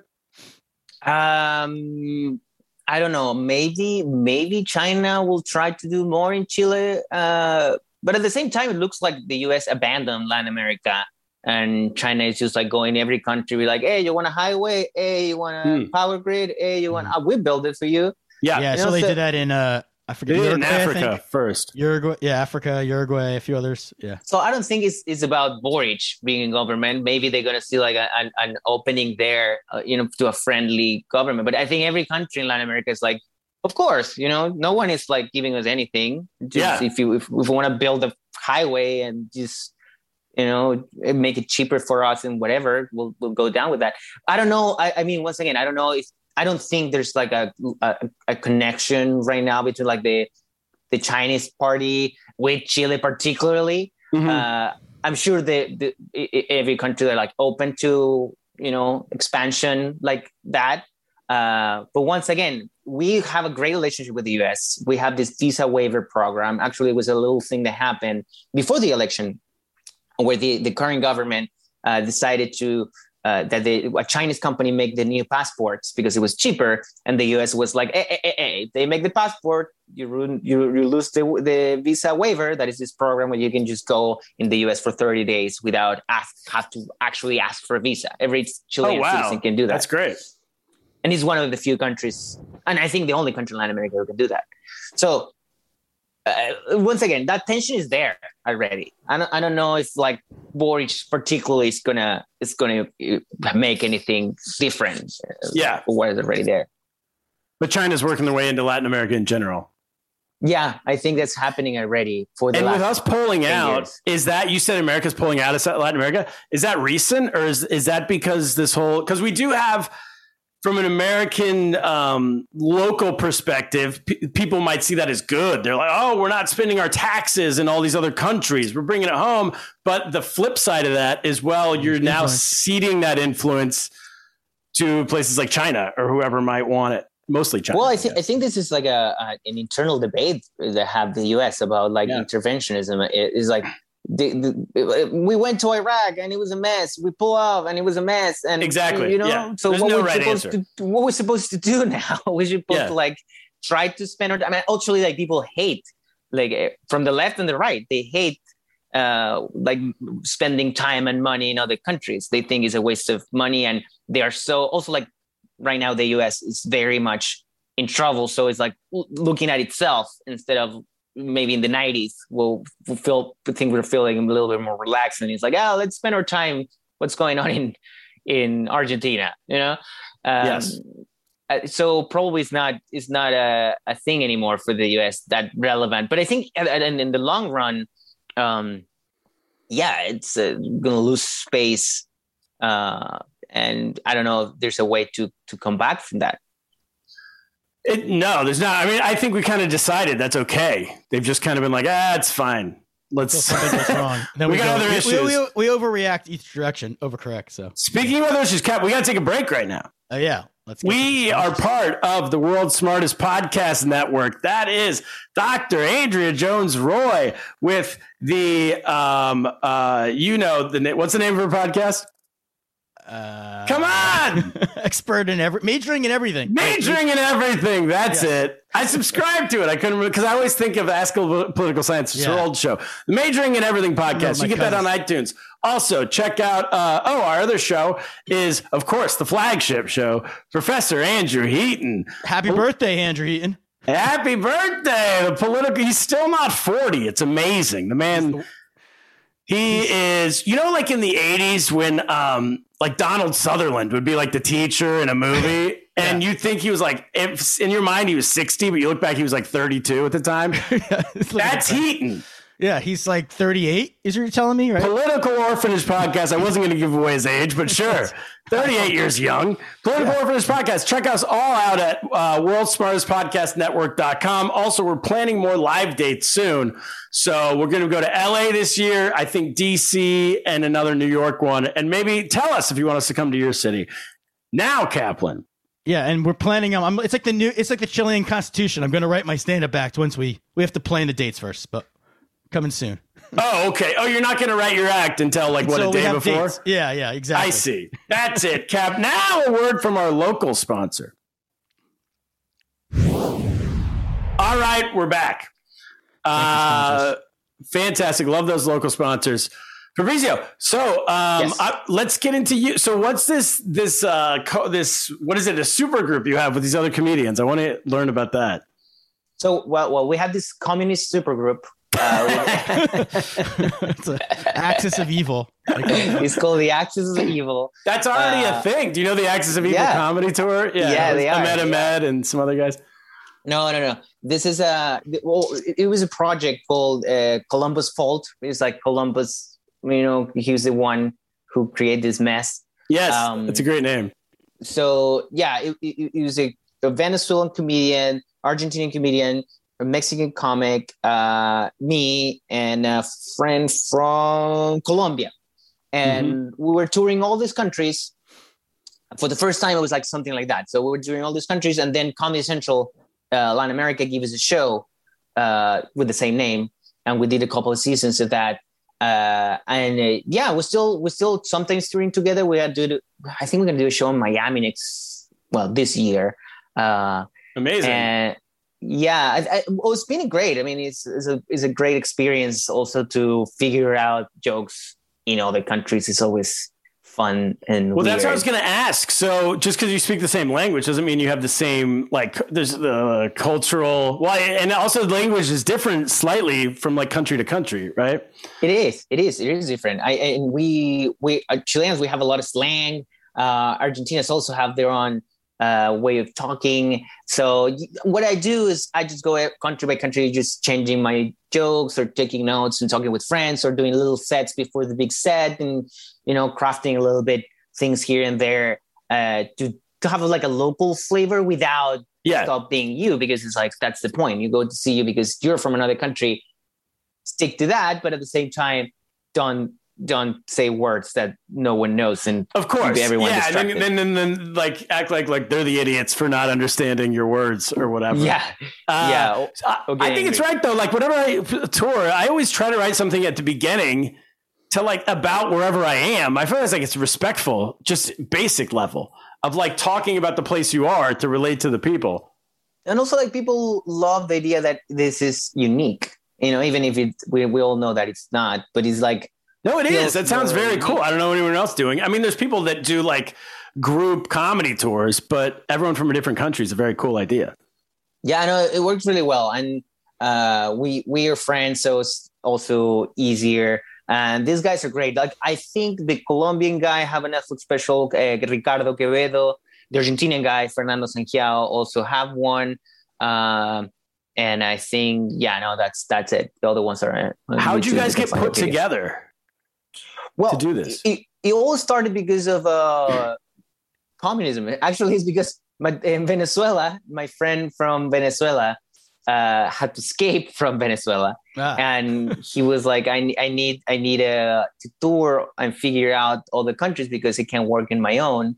I don't know. Maybe China will try to do more in Chile. But at the same time, it looks like the U.S. abandoned Latin America, and China is just going every country. Be hey, you want a highway? Hey, you want a power grid? Hey, you want? We build it for you. Yeah. So they did that in I forget. Uruguay, in Africa first. Uruguay, Africa, Uruguay, a few others. Yeah. So I don't think it's about Boric being in government. Maybe they're gonna see an opening there, to a friendly government. But I think every country in Latin America is of course, no one is giving us anything. If we want to build a highway and just make it cheaper for us and whatever, we'll go down with that. I don't know. I mean, once again, I don't know if. I don't think there's a connection right now between the Chinese party with Chile particularly. Mm-hmm. I'm sure that every country they're open to expansion like that. But once again, we have a great relationship with the U.S. We have this visa waiver program. Actually, it was a little thing that happened before the election, where the current government decided to that a Chinese company make the new passports because it was cheaper, and the US was like, if they make the passport, you lose the visa waiver. That is this program where you can just go in the US for 30 days without have to actually ask for a visa. Every Chilean citizen can do that. That's great. And it's one of the few countries, and I think the only country in Latin America who can do that. So once again, that tension is there already. I don't know if like Boric particularly is gonna make anything different. What is already there. But China's working their way into Latin America in general. Yeah, I think that's happening already. With us pulling out, is that you said America's pulling out of Latin America? Is that recent, or is that because because we do have, from an American local perspective, people might see that as good. They're like, oh, we're not spending our taxes in all these other countries. We're bringing it home. But the flip side of that is, well, you're now ceding that influence to places like China or whoever might want it. Mostly China. Well, I think this is like an internal debate that have the U.S. about interventionism. It is like, we went to Iraq and it was a mess. We pull off and it was a mess. And exactly, So what we're supposed to do now? We're supposed to try to spend. I mean, actually, like people hate, like from the left and the right, they hate like spending time and money in other countries. They think it's a waste of money, and they are so also like right now the U.S. is very much in trouble. So it's like looking at itself instead of. Maybe in the 90s, we'll think we're feeling a little bit more relaxed, and it's like, let's spend our time. What's going on in Argentina? Yes. So probably it's not a thing anymore for the U.S. that relevant. But I think in the long run, it's going to lose space, and I don't know if there's a way to come back from that. No, there's not. I mean, I think we kind of decided that's okay. They've just kind of been like, it's fine. Let's. Something goes wrong. Then we got other issues. We overreact each direction, overcorrect. So speaking of other issues, Cap, we got to take a break right now. Oh yeah, we are part of the world's smartest podcast network. That is Dr. Andrea Jones-Roy with the what's the name of her podcast? Come on! Expert in majoring in everything. Majoring in everything. That's it. I subscribe to it. I couldn't because I always think of Ask Political Science. It's her old show. The Majoring in Everything podcast. You get that on iTunes. Also, check out our other show is, of course, the flagship show, Professor Andrew Heaton. Happy birthday, Andrew Heaton. Happy birthday. He's still not 40. It's amazing. The man, he is, like in the 80s when like Donald Sutherland would be like the teacher in a movie. And you think he was like, in your mind, he was 60, but you look back, he was like 32 at the time. That's Heaton. Yeah, he's like 38, is what you're telling me, right? Political Orphanage Podcast. I wasn't going to give away his age, but sure. 38 years young. Political Orphanage Podcast. Check us all out at worldsmartestpodcastnetwork.com. Also, we're planning more live dates soon. So we're going to go to LA this year, I think DC, and another New York one. And maybe tell us if you want us to come to your city. Now, Kaplan. Yeah, and we're planning it's like the Chilean Constitution. I'm going to write my stand-up act once we have to plan the dates first, but coming soon. Oh, okay. Oh, you're not going to write your act until a day before? Dates. Yeah, exactly. I see. That's it, Cap. Now a word from our local sponsor. All right, we're back. Fantastic. Love those local sponsors. Fabrizio, so yes. Let's get into you. So what's this, what is it, a super group you have with these other comedians? I want to learn about that. So, well, we have this communist super group. It's an Axis of Evil. It's called the Axis of Evil. That's already a thing. Do you know the Axis of Evil comedy tour? Yeah, they are. Ahmed and some other guys. No. This is it was a project called Columbus Fault. It's like Columbus, he was the one who created this mess. Yes, that's a great name. So, it was a Venezuelan comedian, Argentinian comedian, a Mexican comic, me, and a friend from Colombia. And we were touring all these countries. For the first time, it was like something like that. So we were touring all these countries, and then Comedy Central Latin America gave us a show with the same name. And we did a couple of seasons of that. We're still sometimes touring together. I think we're gonna do a show in Miami this year. Amazing. And it's been great. I mean, it's a great experience also to figure out jokes in other countries. It's always fun and well, weird. that's what I was going to ask. So just because you speak the same language doesn't mean you have the same, like, there's the cultural, and also the language is different slightly from like country to country, right? It is different. We Chileans, we have a lot of slang. Argentinians also have their own way of talking. So what I do is I just go country by country, just changing my jokes or taking notes and talking with friends or doing little sets before the big set and, crafting a little bit things here and there to have like a local flavor without stop being you, because it's like, that's the point. You go to see you because you're from another country, stick to that. But at the same time, don't say words that no one knows, and of course, everyone distracted. Then like act like they're the idiots for not understanding your words or whatever. I think it's right though. Like whenever I tour, I always try to write something at the beginning to like about wherever I am. I feel like it's respectful, just basic level of like talking about the place you are to relate to the people. And also like people love the idea that this is unique, even if we all know that it's not, but it's like, no, it is. That sounds very cool. I don't know anyone else doing. I mean, there's people that do like group comedy tours, but everyone from a different country is a very cool idea. Yeah, I know it works really well, and we are friends, so it's also easier. And these guys are great. Like I think the Colombian guy have a Netflix special, Ricardo Quevedo. The Argentinian guy, Fernando Sangiao, also have one. And I think, that's it. The other ones are. How did you guys get put together? Well, to do this? It all started because of communism. Actually, it's because in Venezuela, my friend from Venezuela had to escape from Venezuela, and he was like, "I need to tour and figure out all the countries because I can't work in my own."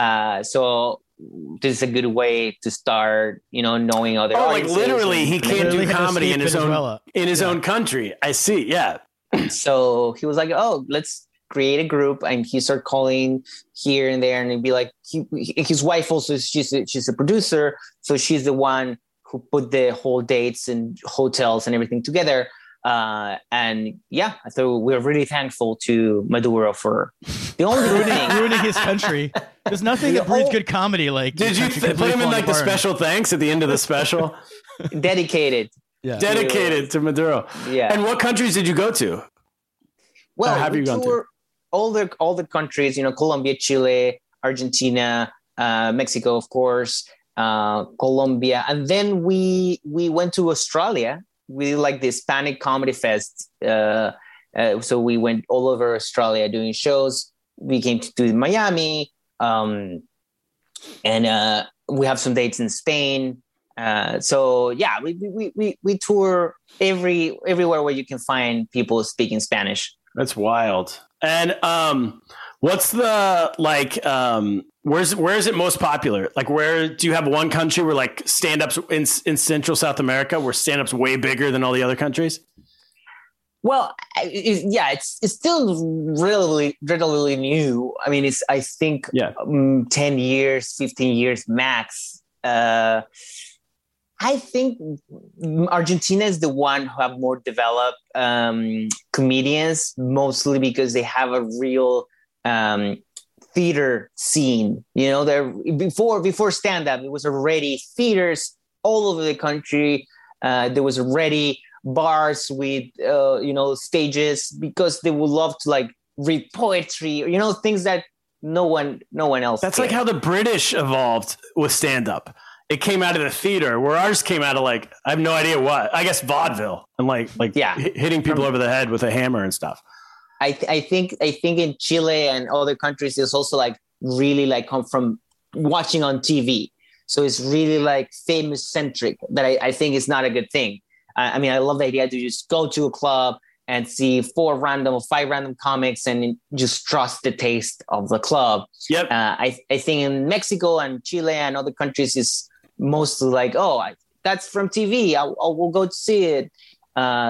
So this is a good way to start, knowing other. Oh, like literally, he can't do comedy in his own country. I see. Yeah. So he was like, "Oh, let's create a group," and he started calling here and there, and it'd be like his wife also. She's a producer, so she's the one who put the whole dates and hotels and everything together. I thought we're really thankful to Maduro for the only ruining his country. There's nothing that breeds good comedy like. Did you put him in like the special thanks at the end of the special? Dedicated. Yeah. Dedicated to Maduro. Yeah. And what countries did you go to? Well, have you gone to? All the countries, Colombia, Chile, Argentina, Mexico, of course, Colombia. And then we went to Australia. We did like the Hispanic Comedy Fest. So we went all over Australia doing shows. We came to Miami. And we have some dates in Spain. We tour everywhere where you can find people speaking Spanish. That's wild. And what's the where is it most popular? Like, where do you have one country where like stand-ups in Central South America where stand-ups way bigger than all the other countries? Well, it's still relatively new. I mean, I think 10 years, 15 years max. I think Argentina is the one who have more developed comedians, mostly because they have a real theater scene. There before stand-up, it was already theaters all over the country. There was already bars with stages, because they would love to like read poetry, things that no one else. That's like how the British evolved with stand-up. It came out of the theater, where ours came out of like, I have no idea what. I guess vaudeville and hitting people over the head with a hammer and stuff. I think in Chile and other countries, it's also like really like come from watching on TV. So it's really like famous centric, that I think is not a good thing. I mean, I love the idea to just go to a club and see 4 random or 5 random comics and just trust the taste of the club. Yep. I think in Mexico and Chile and other countries is mostly like, that's from TV. We'll go to see it.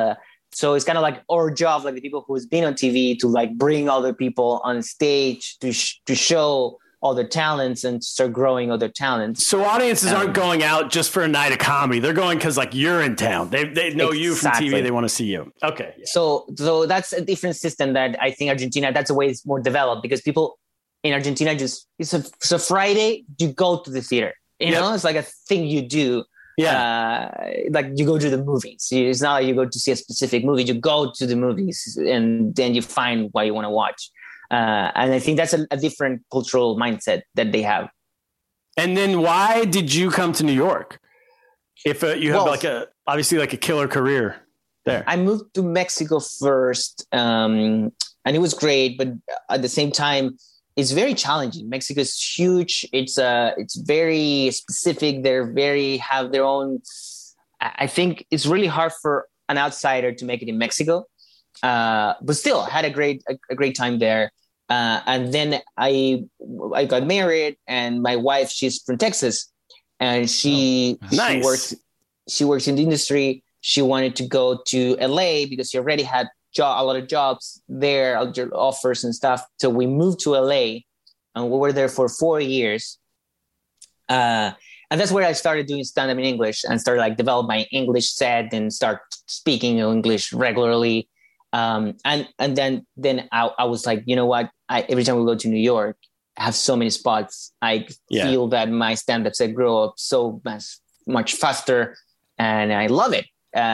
So it's kind of like our job, like the people who's been on TV, to like bring other people on stage to show all their talents and start growing other talents. So audiences aren't going out just for a night of comedy. They're going because like you're in town. They know you from TV. They want to see you. Okay. Yeah. So that's a different system that I think Argentina, that's a way it's more developed, because people in Argentina it's a Friday, you go to the theater. You know, it's like a thing you do. Yeah. Like you go to the movies. It's not like you go to see a specific movie. You go to the movies and then you find what you want to watch. And I think that's a different cultural mindset that they have. And then why did you come to New York? If you have obviously a killer career there. I moved to Mexico first, and it was great, but at the same time, it's very challenging. Mexico is huge. It's very specific. Have their own. I think it's really hard for an outsider to make it in Mexico. But still, I had a great time there. And then I got married, and my wife, she's from Texas, and she works in the industry. She wanted to go to LA because she already had a lot of jobs there, offers and stuff. So we moved to LA, and we were there for 4 years. And that's where I started doing stand-up in English and started like develop my English set and start speaking English regularly. And then I was like, you know what? Every time we go to New York, I have so many spots. I feel that my stand-up set grow up so much faster, and I love it.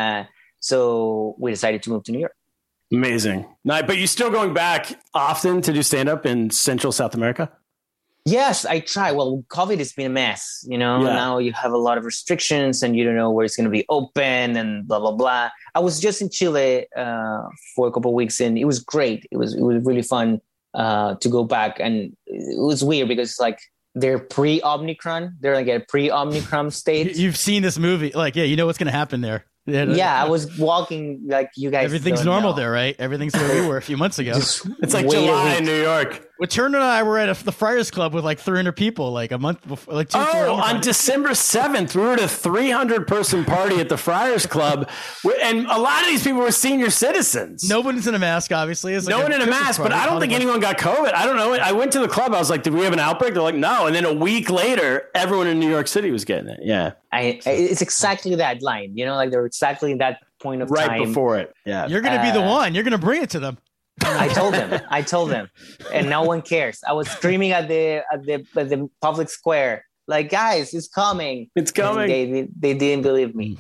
So we decided to move to New York. Amazing. Now, but you still going back often to do stand-up in Central South America? Yes, I try. Well, COVID has been a mess, Now you have a lot of restrictions and you don't know where it's going to be open and blah, blah, blah. I was just in Chile for a couple of weeks, and it was great. It was really fun to go back. And it was weird because it's like they're pre-Omicron. They're like a pre-Omicron state. You've seen this movie. Like, yeah, you know what's going to happen there. Yeah, I was walking like you guys. Everything's normal there, right? Everything's where we were a few months ago. It's like July in New York. Well, Turner and I were at the Friars Club with like 300 people, like a month before, like 2 on December 7th, we were at a 300-person party at the Friars Club, and a lot of these people were senior citizens. No one's in a mask, obviously. It's like no one in a mask, but I don't think anyone got COVID. I don't know. I went to the club. I was like, did we have an outbreak? They're like, no. And then a week later, everyone in New York City was getting it. Yeah. It's exactly that line, like they're exactly that point of time. Right before it. Yeah. You're going to be the one. You're going to bring it to them. I told them, and no one cares. I was screaming at the public square, like, guys, it's coming. It's coming. They didn't believe me.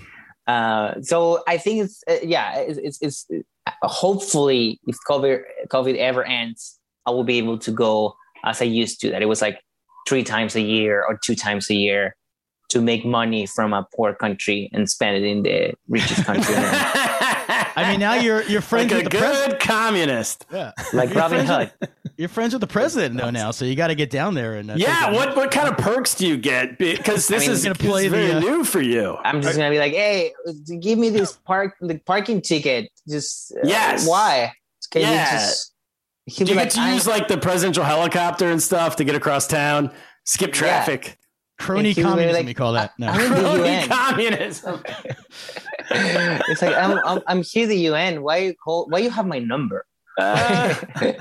So I think it's hopefully if COVID ever ends, I will be able to go as I used to. That it was like 3 times a year or 2 times a year to make money from a poor country and spend it in the richest country. I mean, now you're friends like with the president. Communist. Yeah, like Robin Hood. You're friends with the president though now, so you got to get down there and what kind of perks do you get? Because this is going to play very new for you. I'm just going to be like, hey, give me this parking ticket. Just why? Do you get to use like the presidential helicopter and stuff to get across town, skip traffic? Yeah. Crony communism, we call that. No. Crony communism. It's like I'm here the UN. Why you have my number? So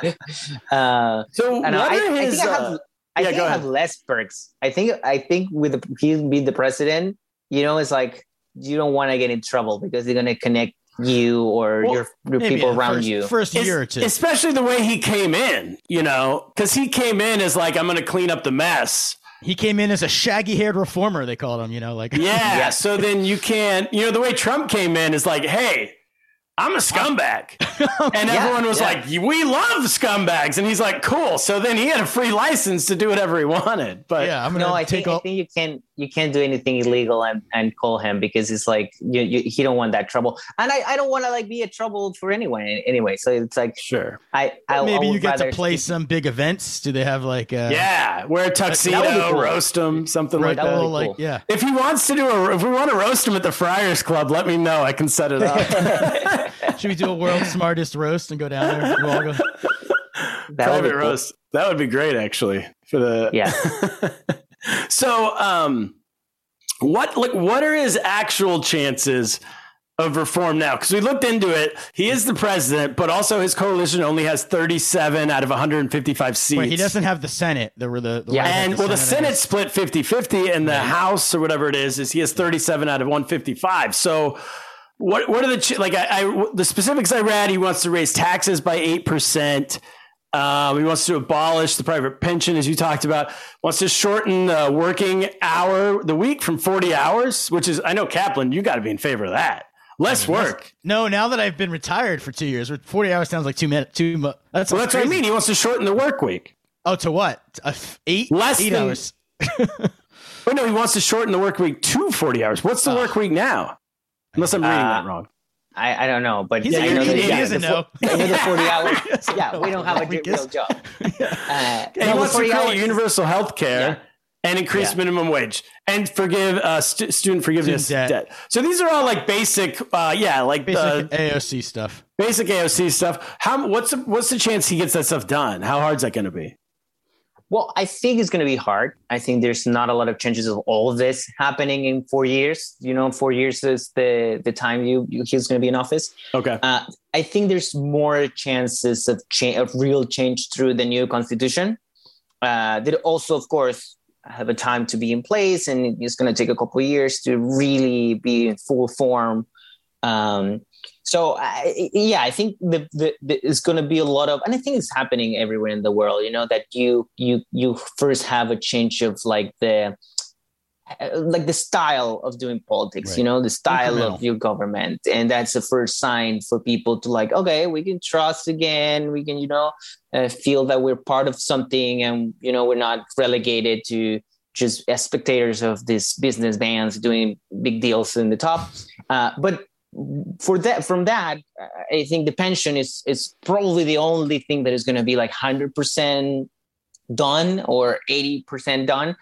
I think I have less perks. I think with him being the president, it's like you don't want to get in trouble because they're gonna connect you or your people around you. First year or two, especially the way he came in. Because he came in as like, I'm gonna clean up the mess. He came in as a shaggy-haired reformer, they called him, Yeah, so then you can't, the way Trump came in is like, hey, I'm a scumbag. And everyone was like, we love scumbags. And he's like, cool. So then he had a free license to do whatever he wanted. But I think you can't do anything illegal and call him because it's like he don't want that trouble. And I don't want to like be a trouble for anyone anyway. So it's like, sure. Maybe you get to play some big events. Do they have like wear a tuxedo, roast him, something like that. Cool. If he wants to if we want to roast him at the Friars Club, let me know. I can set it up. Should we do a world's smartest roast and go down there? We'll all go. Private roast. That would be great, actually. So, what are his actual chances of reform now? Because we looked into it. He is the president, but also his coalition only has 37 out of 155 seats. Wait, he doesn't have the Senate. The Senate split 50-50, and the House or whatever it is he has 37 out of 155. So what are the specifics I read? He wants to raise taxes by 8%. He wants to abolish the private pension, as you talked about. Wants to shorten the working hour, the week, from 40 hours, which is, I know, Kaplan, you got to be in favor of that. Less work. No, now that I've been retired for 2 years, 40 hours sounds like too much. That's what I mean. He wants to shorten the work week. Oh, to what? 8 hours. Oh, no, he wants to shorten the work week to 40 hours. What's the work week now? Unless I'm reading that wrong. I don't know, but he doesn't know. The 40 hours. Yeah, we don't have a real job. And he wants to create universal health care and increase minimum wage and forgive student forgiveness debt. So these are all like basic, AOC stuff. Basic AOC stuff. What's the chance he gets that stuff done? How hard is that going to be? Well, I think it's going to be hard. I think there's not a lot of chances of all of this happening in 4 years. 4 years is the time he's going to be in office. Okay. I think there's more chances of real change through the new constitution. That also, of course, have a time to be in place, and it's going to take a couple of years to really be in full form. So I think it's going to be a lot of, and I think it's happening everywhere in the world. That you first have a change of the style of doing politics. Right. The style of your government, and that's the first sign for people to okay, we can trust again. We can feel that we're part of something, and we're not relegated to just as spectators of these businessmen doing big deals in the top. But from that, I think the pension is probably the only thing that is going to be 100% done or 80% done.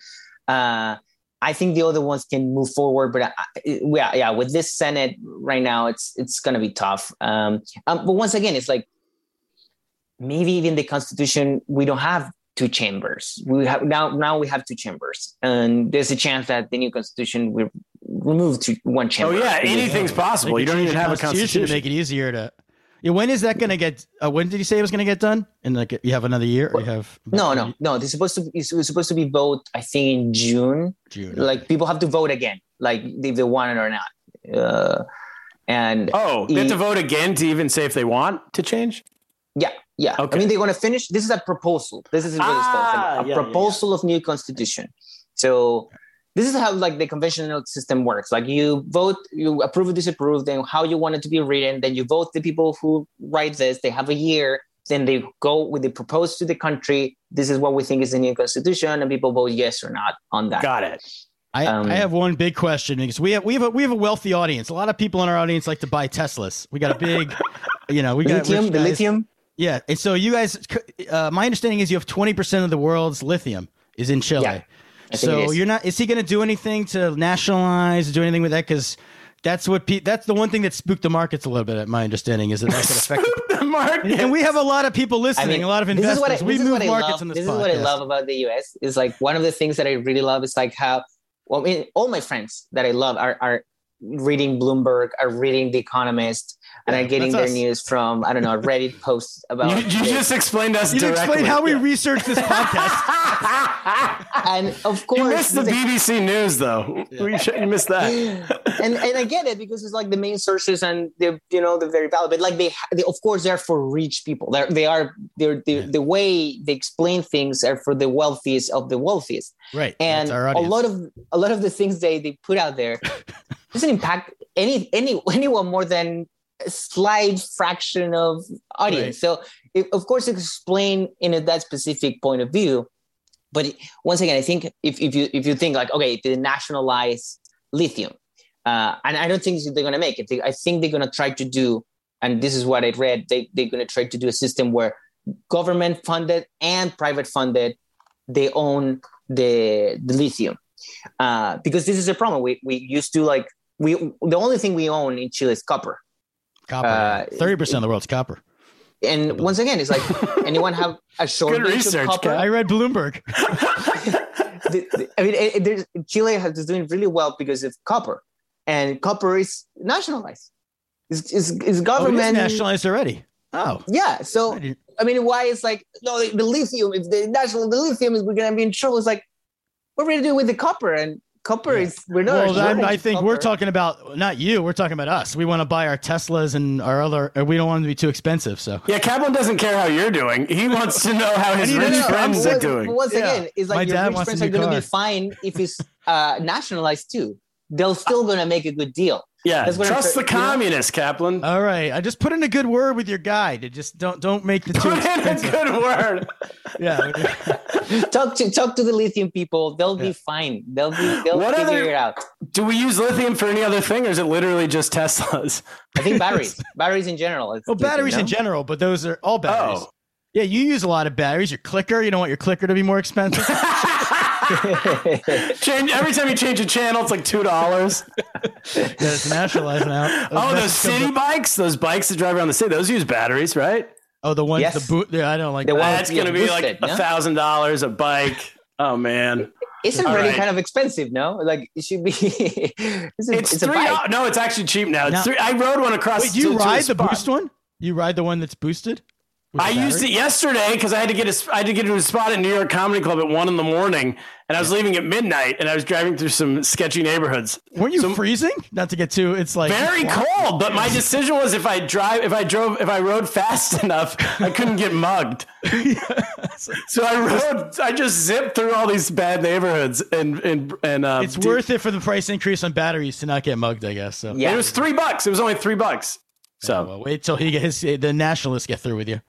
I think the other ones can move forward, but with this Senate right now, it's going to be tough. But once again, it's maybe even the Constitution, we don't have two chambers. We have now we have two chambers, and there's a chance that the new Constitution will remove to one chamber. Oh yeah, anything's possible. You don't even have a Constitution to make it easier to. Yeah, when is that going to get? When did you say it was going to get done? And you have another year, or you have? No. It's supposed to be vote. I think in June. People have to vote again, if they want it or not. They have to vote again to even say if they want to change. Yeah. Okay. I mean, they're going to finish. This is a proposal. This is what it's called. A proposal of new constitution. So this is how the conventional system works. You vote, you approve or disapprove, then how you want it to be written. Then you vote the people who write this. They have a year. Then they go with the propose to the country. This is what we think is the new constitution, and people vote yes or not on that. Got it. I have one big question because we have a wealthy audience. A lot of people in our audience like to buy Teslas. We got a big, we got lithium. Yeah, and so you guys, my understanding is you have 20% of the world's lithium is in Chile. Yeah, so you're not. Is he going to do anything to nationalize? Do anything with that? Because that's the one thing that spooked the markets a little bit. My understanding is that could affect the market. And we have a lot of people listening, a lot of investors. We move markets in this podcast. This is what I love about the U.S. Is one of the things that I really love is how. Well, I mean, all my friends that I love are reading Bloomberg, are reading The Economist, and are getting their news from, I don't know, Reddit posts about. You just explained us directly. You explained how we research this podcast. And of course, you missed the BBC News, though. Yeah. You missed that. and I get it because it's the main sources, and they're very valid. But they of course they're for rich people. They're the way they explain things are for the wealthiest of the wealthiest. Right. And a lot of the things they put out there doesn't impact anyone more than a slight fraction of audience. Right. So of course explain in that specific point of view. But once again, I think if you think if they nationalize lithium, and I don't think they're going to make it. I think they're going to try to do, and this is what I read, they're going to try to do a system where government funded and private funded, they own the lithium. Because this is a problem. We used to the only thing we own in Chile is copper. 30% of the world's copper. And once again, it's anyone have a shortage of copper? I read Bloomberg. Chile is doing really well because of copper, and copper is nationalized. His Oh, government it is nationalized already. Oh, Yeah. So I mean, why it's like no, the lithium. If the lithium is, we're gonna be in trouble. It's like what are we gonna do with the copper? And copper is we're not. well, shortage I of think we're copper. talking about not you. We're talking about us. We want to buy our Teslas and our other. We don't want them to be too expensive. So Yeah, Kaplan doesn't care how you're doing. He wants to know how his need to rich know. friends But are doing. Once Yeah. again, it's My like your dad rich wants a friends are new going to be car. fine if it's nationalized too. They're still going to make a good deal. Yeah, That's what I'm trust the saying, you know? communists, Kaplan. all right, I just put in a good word with your guy to just don't make the too Put in a expensive. good word. Yeah, Talk to the lithium people. They'll be fine. They'll What figure other- it out. Do we use lithium for any other thing, or is it literally just Teslas? I think batteries in general. It's well, batteries in lithium, general, but those are all batteries. Oh. Yeah, you use a lot of batteries. Your clicker, you don't want your clicker to be more expensive. Change every time you change a channel, it's like $2. Yeah, it's nationalized now. Oh, those city bikes, those bikes that drive around the city, those use batteries, right? Oh, the ones Yes. the boot. Yeah, I don't like The that. one- That's going to be like boosted, no? $1,000 a bike. Oh man, It's All already right. kind of expensive, no? Like it should be. it's it's a $3. bike. No, it's actually cheap now. It's Now- $3. I rode one across. Wait, do you to a ride the spot. boost one? You ride the one that's boosted? With I the used battery? it yesterday because I had to get to a spot at New York Comedy Club at 1 a.m, and I was leaving at midnight, and I was driving through some sketchy neighborhoods. Weren't you freezing? Not to get too. It's like Very cold, but my decision was if I rode fast enough, I couldn't get mugged. So I just zipped through all these bad neighborhoods, and It's worth it for the price increase on batteries to not get mugged, I guess. So Yeah. It was $3. It was only $3. So well, wait till the nationalists get through with you.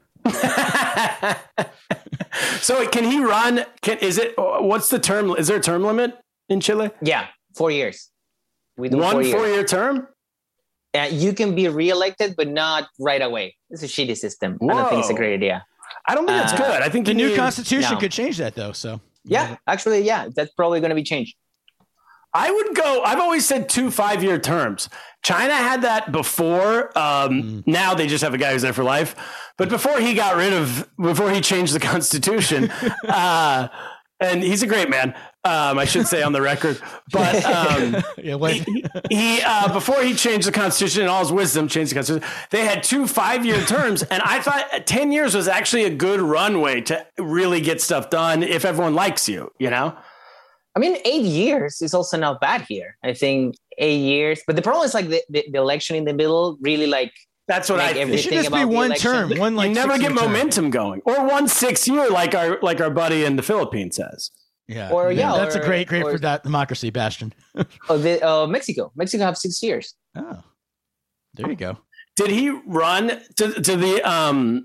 so can he run? What's the term? Is there a term limit in Chile? Yeah, 4 years. We do 1 4 years. 4-year term? You can be reelected, but not right away. It's a shitty system. I don't think it's a Whoa. great idea. I don't think that's good. I think The you new need- constitution no. could change that though. So Yeah, actually, yeah, that's probably going to be changed. I would go. I've always said 2 5-year terms. China had that before. Now they just have a guy who's there for life. But before he changed the constitution, and he's a great man. I should say on the record. But yeah, wait. he before he changed the constitution and all his wisdom changed the constitution, they had 2 5-year terms, and I thought 10 years was actually a good runway to really get stuff done if everyone likes you. You know. I mean, 8 years is also not bad here. I think 8 years. But the problem is like the election in the middle really like That's what make I think. It should everything just be about the one election. term. One like You never 6-year get term. momentum going, or 1 6-year like our buddy in the Philippines says. Yeah, Or, yeah, that's or- a great or- for that democracy, Bastion. Mexico. Mexico have 6 years. Oh, there you go. Did he run to the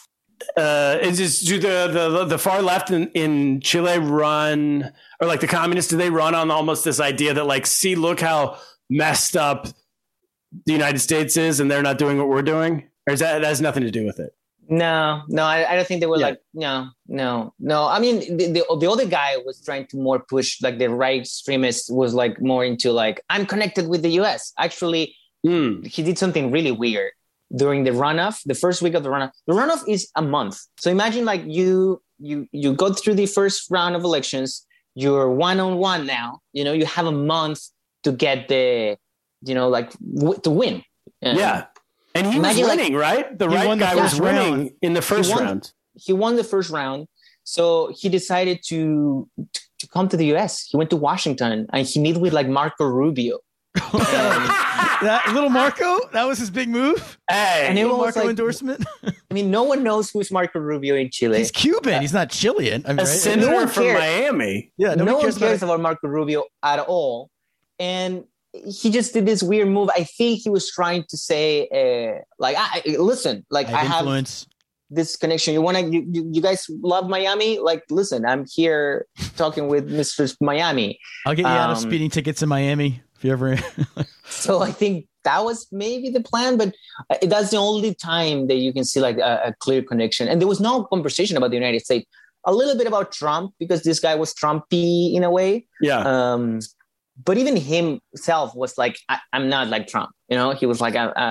is this, do the far left in Chile run, or like the communists, do they run on almost this idea that like, see, look how messed up the United States is, and they're not doing what we're doing? Or is that has nothing to do with it? No, I don't think they were Yeah. like, no. I mean, the other guy was trying to more push, like the right extremist was like more into like, I'm connected with the US. Actually, he did something really weird during the runoff, the first week of the runoff. The runoff is a month. So imagine like you go through the first round of elections, you're 1-on-1 now, you have a month to get the, to win. Yeah. And he was Imagine, like, winning, right? The he right won the guy was first round. winning in the first won. round. He won the first round. So he decided to come to the US. He went to Washington and he met with like Marco Rubio. That little Marco, that was his big move. Hey, And it Little was Marco like- endorsement. I mean, no one knows who's Marco Rubio in Chile. He's Cuban. He's not Chilean. I mean, a right? senator one from cares. Miami. Yeah, no nobody one cares cares about about Marco Rubio at all. And he just did this weird move. I think he was trying to say, listen, like I have influence. this connection. You guys love Miami? Like, listen, I'm here talking with Mr. Miami. I'll get you out of um, speeding tickets in Miami if you ever. So I think that was maybe the plan, but that's the only time that you can see like a clear connection. And there was no conversation about the United States. A little bit about Trump because this guy was Trumpy in a way. Yeah. But even himself was like, I'm not like Trump. He was like,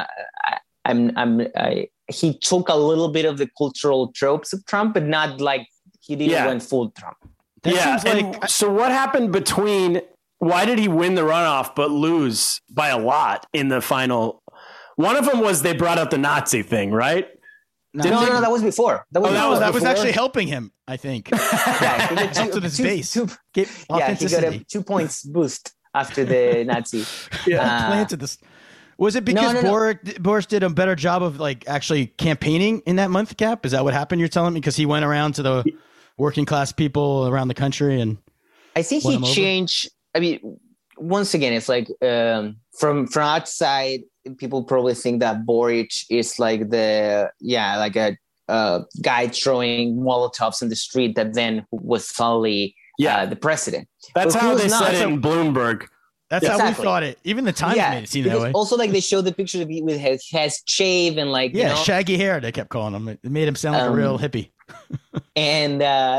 he took a little bit of the cultural tropes of Trump, but not like he didn't Yeah. went full Trump. That seems and like so what happened why did he win the runoff but lose by a lot in the final? One of them was they brought up the Nazi thing, right? No, that was before. That was actually helping him, I think. Yeah, he got to this base. he got a 2 points boost after the Nazi. Planted this. Was it because Boric did a better job of like actually campaigning in that month, Cap? Is that what happened? You're telling me because he went around to the working class people around the country and I think he changed. I mean, once again, it's like from outside, people probably think that Boric is like a guy throwing Molotovs in the street that then was finally the president. That's how they said it in Bloomberg. That's how we thought it. Even the Times made it seem that way. Also, like they showed the picture with his head shaved and like shaggy hair. They kept calling him. It made him sound like a real hippie. And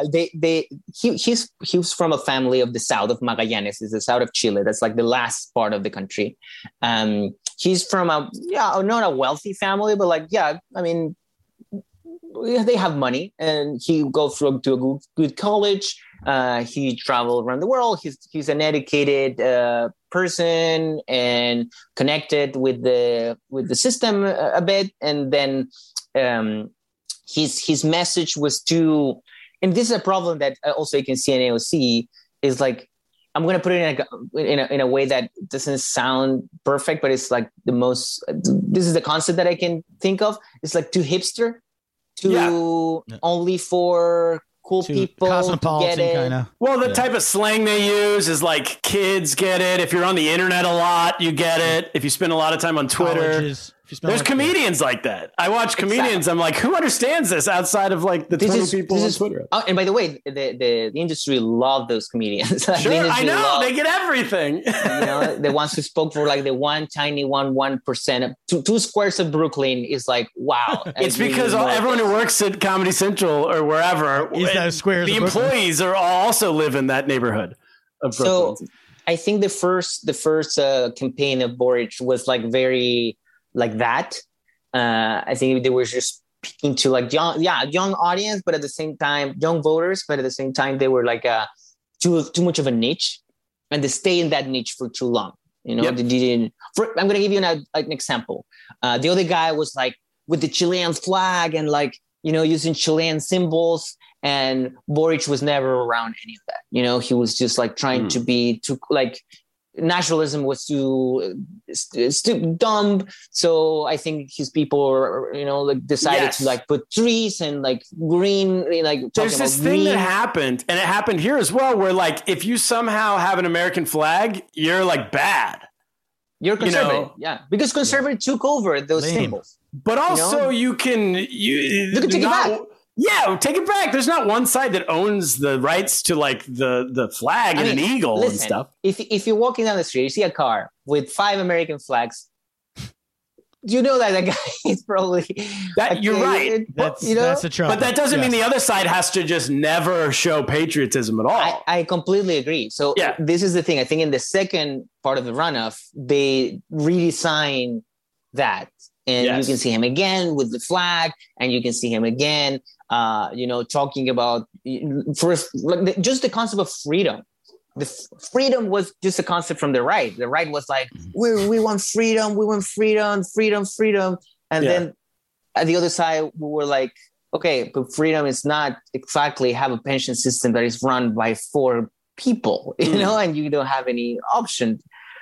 he was from a family of the south of Magallanes, is the south of Chile. That's like the last part of the country. He's from not a wealthy family, but like I mean, they have money, and he goes to a good college. He traveled around the world. He's an educated person and connected with the system a bit. And then his message was to, and this is a problem that also you can see in AOC, is like, I'm going to put it in a way that doesn't sound perfect, but it's like this is the concept that I can think of. It's like too hipster, only for cool people cosmopolitan get it. Kind of. Well, the type of slang they use is like kids get it. If you're on the internet a lot, you get it. If you spend a lot of time on Twitter, there's comedians like that. I watch comedians. I'm like, who understands this outside of like the 20 people on Twitter? Oh, and by the way, the industry love those comedians. Sure, I know. They get everything. The ones who spoke for like the 1% of 2 squares of Brooklyn is like, wow. It's because everyone who works at Comedy Central or wherever, the employees are also live in that neighborhood of Brooklyn. So I think the first campaign of Boric was like very like that. I think they were just speaking to like young audience, but at the same time, young voters, but at the same time, they were like too much of a niche, and they stay in that niche for too long. They didn't. I'm going to give you an example. The other guy was like with the Chilean flag and like, using Chilean symbols, and Boric was never around any of that. He was just like trying to be too like, nationalism was too dumb. So I think his people, decided to like put trees and like green. Like there's this thing that happened, and it happened here as well, where like if you somehow have an American flag, you're like bad. You're conservative, because conservative took over those symbols. But also, you can take it back. Yeah, take it back. There's not one side that owns the rights to like the flag and an eagle and stuff. If you're walking down the street, you see a car with 5 American flags, you know that guy is probably that. You're right. That's a trouble. But that doesn't mean the other side has to just never show patriotism at all. I completely agree. So this is the thing. I think in the second part of the runoff, they redesign that. And you can see him again with the flag, and you can see him again, talking about first, like just the concept of freedom. The freedom was just a concept from the right. The right was like, we want freedom, freedom. And then at the other side, we were like, okay, but freedom is not exactly have a pension system that is run by 4 people, and you don't have any option.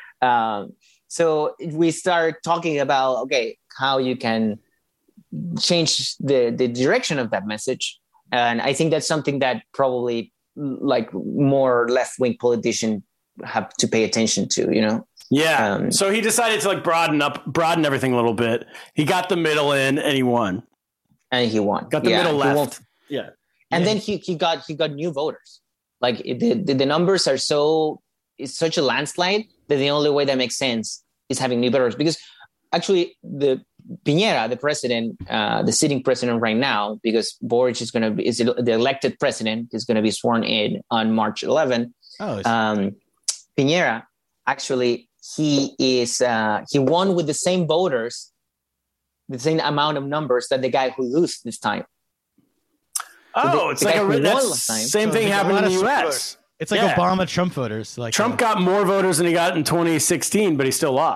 So we start talking about, okay, how you can change the direction of that message. And I think that's something that probably like more left-wing politicians have to pay attention to, Yeah. So he decided to like broaden everything a little bit. He got the middle in and he won. And he won. Got the middle left. Yeah. And then he got new voters. Like the numbers are it's such a landslide that the only way that makes sense is having new voters, because actually the Piñera, the president, the sitting president right now, because Boric is the elected president, is going to be sworn in on March 11. Piñera, actually, he won with the same voters, the same amount of numbers that the guy who lost this time. Oh, it's like same thing happened in the U.S. It's like Obama Trump voters. Like Trump got more voters than he got in 2016, but he still lost.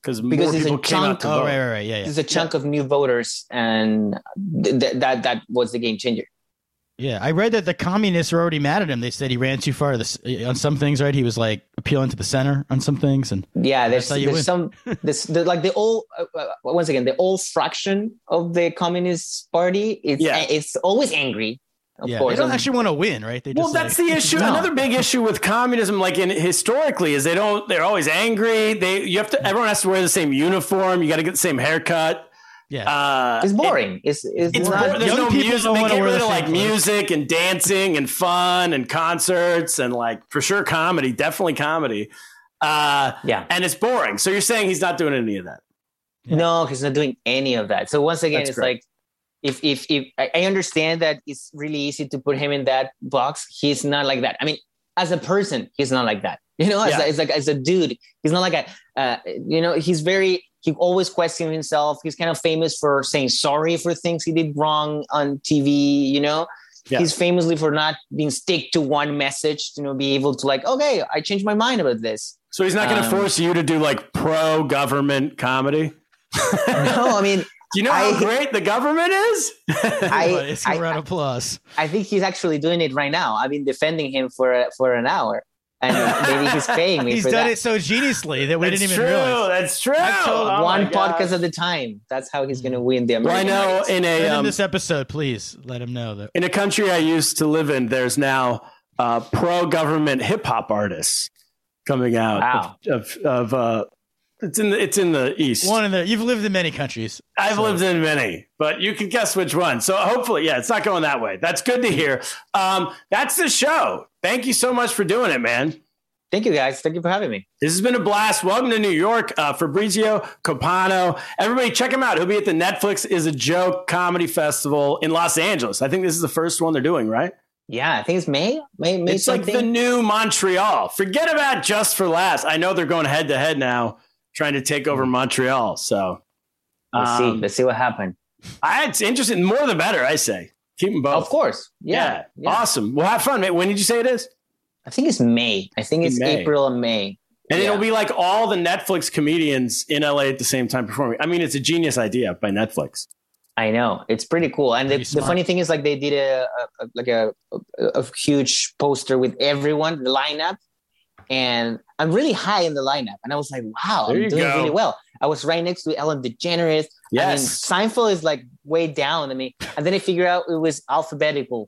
because more people came out to vote. Right. Yeah. There's a chunk of new voters, and that was the game changer. Yeah, I read that the communists were already mad at him. They said he ran too far on some things, right? He was like appealing to the center on some things, and there's some like the old once again, the old fraction of the Communist Party. It's always angry. Of course, they don't actually want to win, right? They just that's the issue. No. Another big issue with communism, like historically, is they're always angry. Everyone has to wear the same uniform. You got to get the same haircut. Yeah, it's boring. It's boring. There's no music. They get rid of like music and dancing and fun and concerts and like for sure comedy, definitely comedy. And it's boring. So you're saying he's not doing any of that? No, he's not doing any of that. So once again, it's great. Like if I understand that it's really easy to put him in that box. He's not like that. I mean, as a person, he's not like that. You know, as a dude, he's not like he always questions himself. He's kind of famous for saying sorry for things he did wrong on TV, you know? Yeah. He's famously for not being stick to one message, be able to like, okay, I changed my mind about this. So he's not going to force you to do like pro-government comedy? No, I mean... Do you know how great the government is? It's a round of applause. I think he's actually doing it right now. I've been defending him for an hour. And maybe he's paying me for that. He's done it so geniusly that we didn't even realize. That's true. One podcast at a time. That's how he's going to win the American rights. In this episode, please let him know that. In a country I used to live in, there's now pro-government hip-hop artists coming out. Wow. It's in the East. You've lived in many countries. I've lived in many, but you can guess which one. So hopefully, it's not going that way. That's good to hear. That's the show. Thank you so much for doing it, man. Thank you, guys. Thank you for having me. This has been a blast. Welcome to New York, Fabrizio Copano. Everybody check him out. He'll be at the Netflix Is a Joke Comedy Festival in Los Angeles. I think this is the first one they're doing, right? Yeah, I think it's May it's something. Like the new Montreal. Forget about Just for Laughs. I know they're going head to head now, trying to take over Montreal. So let's see what happens. It's interesting. More the better, I say. Keep them both. Of course. Yeah. Awesome. Well, have fun, mate. When did you say it is? I think it's May. I think it's April and May. And it'll be like all the Netflix comedians in LA at the same time performing. I mean, it's a genius idea by Netflix. I know. It's pretty cool. And the funny thing is, like, they did a huge poster with everyone, the lineup. And I'm really high in the lineup. And I was like, wow, I'm doing really well. I was right next to Ellen DeGeneres. Yes. I mean, Seinfeld is like way down. I mean, and then I figured out it was alphabetical.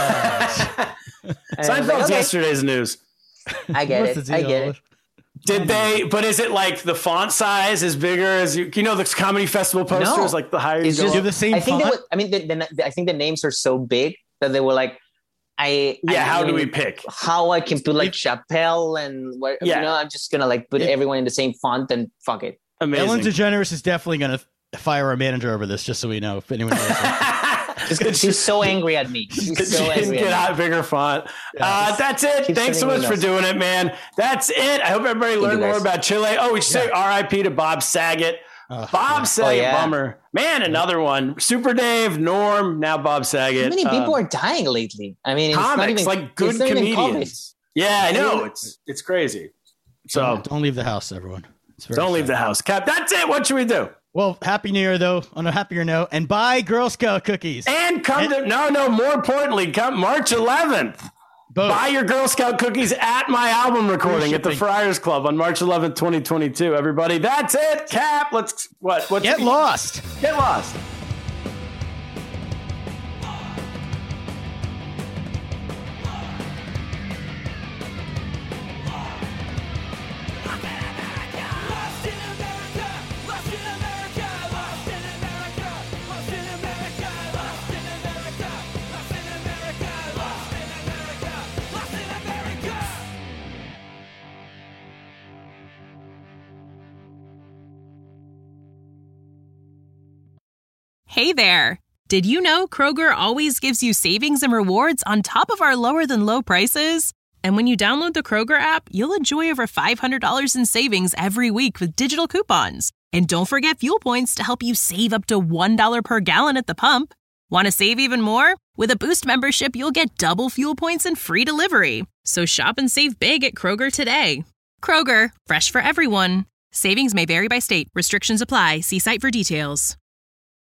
Seinfeld's yesterday's news. I get it. Did they, but is it like the font size is bigger as the comedy festival posters, like the higher you go? Just the same I think font? I think the names are so big that they were like, how do we pick? How I can put like Chappelle and what? I'm just gonna like put everyone in the same font and fuck it. Amazing. Ellen DeGeneres is definitely gonna fire our manager over this, just so we know if anyone knows. She's so angry at me. She's so angry. Get out bigger font. That's it. Thanks so much for doing it, man. That's it. I hope everybody learned more about Chile. Oh, we should say R.I.P. to Bob Saget. Bob Saget, bummer. Man, another one. Super Dave, Norm, now Bob Saget. How many people are dying lately? I mean, comics, like good comedians. Yeah, I know. It's crazy. So don't leave the house, everyone. Don't leave the house. Cap, that's it. What should we do? Well, Happy New Year, though, on a happier note. And buy Girl Scout cookies. And more importantly, come March 11th. Both. Buy your Girl Scout cookies at my album recording at the Friars Club on March 11th, 2022. Everybody, that's it. Cap, let's get lost. Get lost. Hey there! Did you know Kroger always gives you savings and rewards on top of our lower-than-low prices? And when you download the Kroger app, you'll enjoy over $500 in savings every week with digital coupons. And don't forget fuel points to help you save up to $1 per gallon at the pump. Want to save even more? With a Boost membership, you'll get double fuel points and free delivery. So shop and save big at Kroger today. Kroger, fresh for everyone. Savings may vary by state. Restrictions apply. See site for details.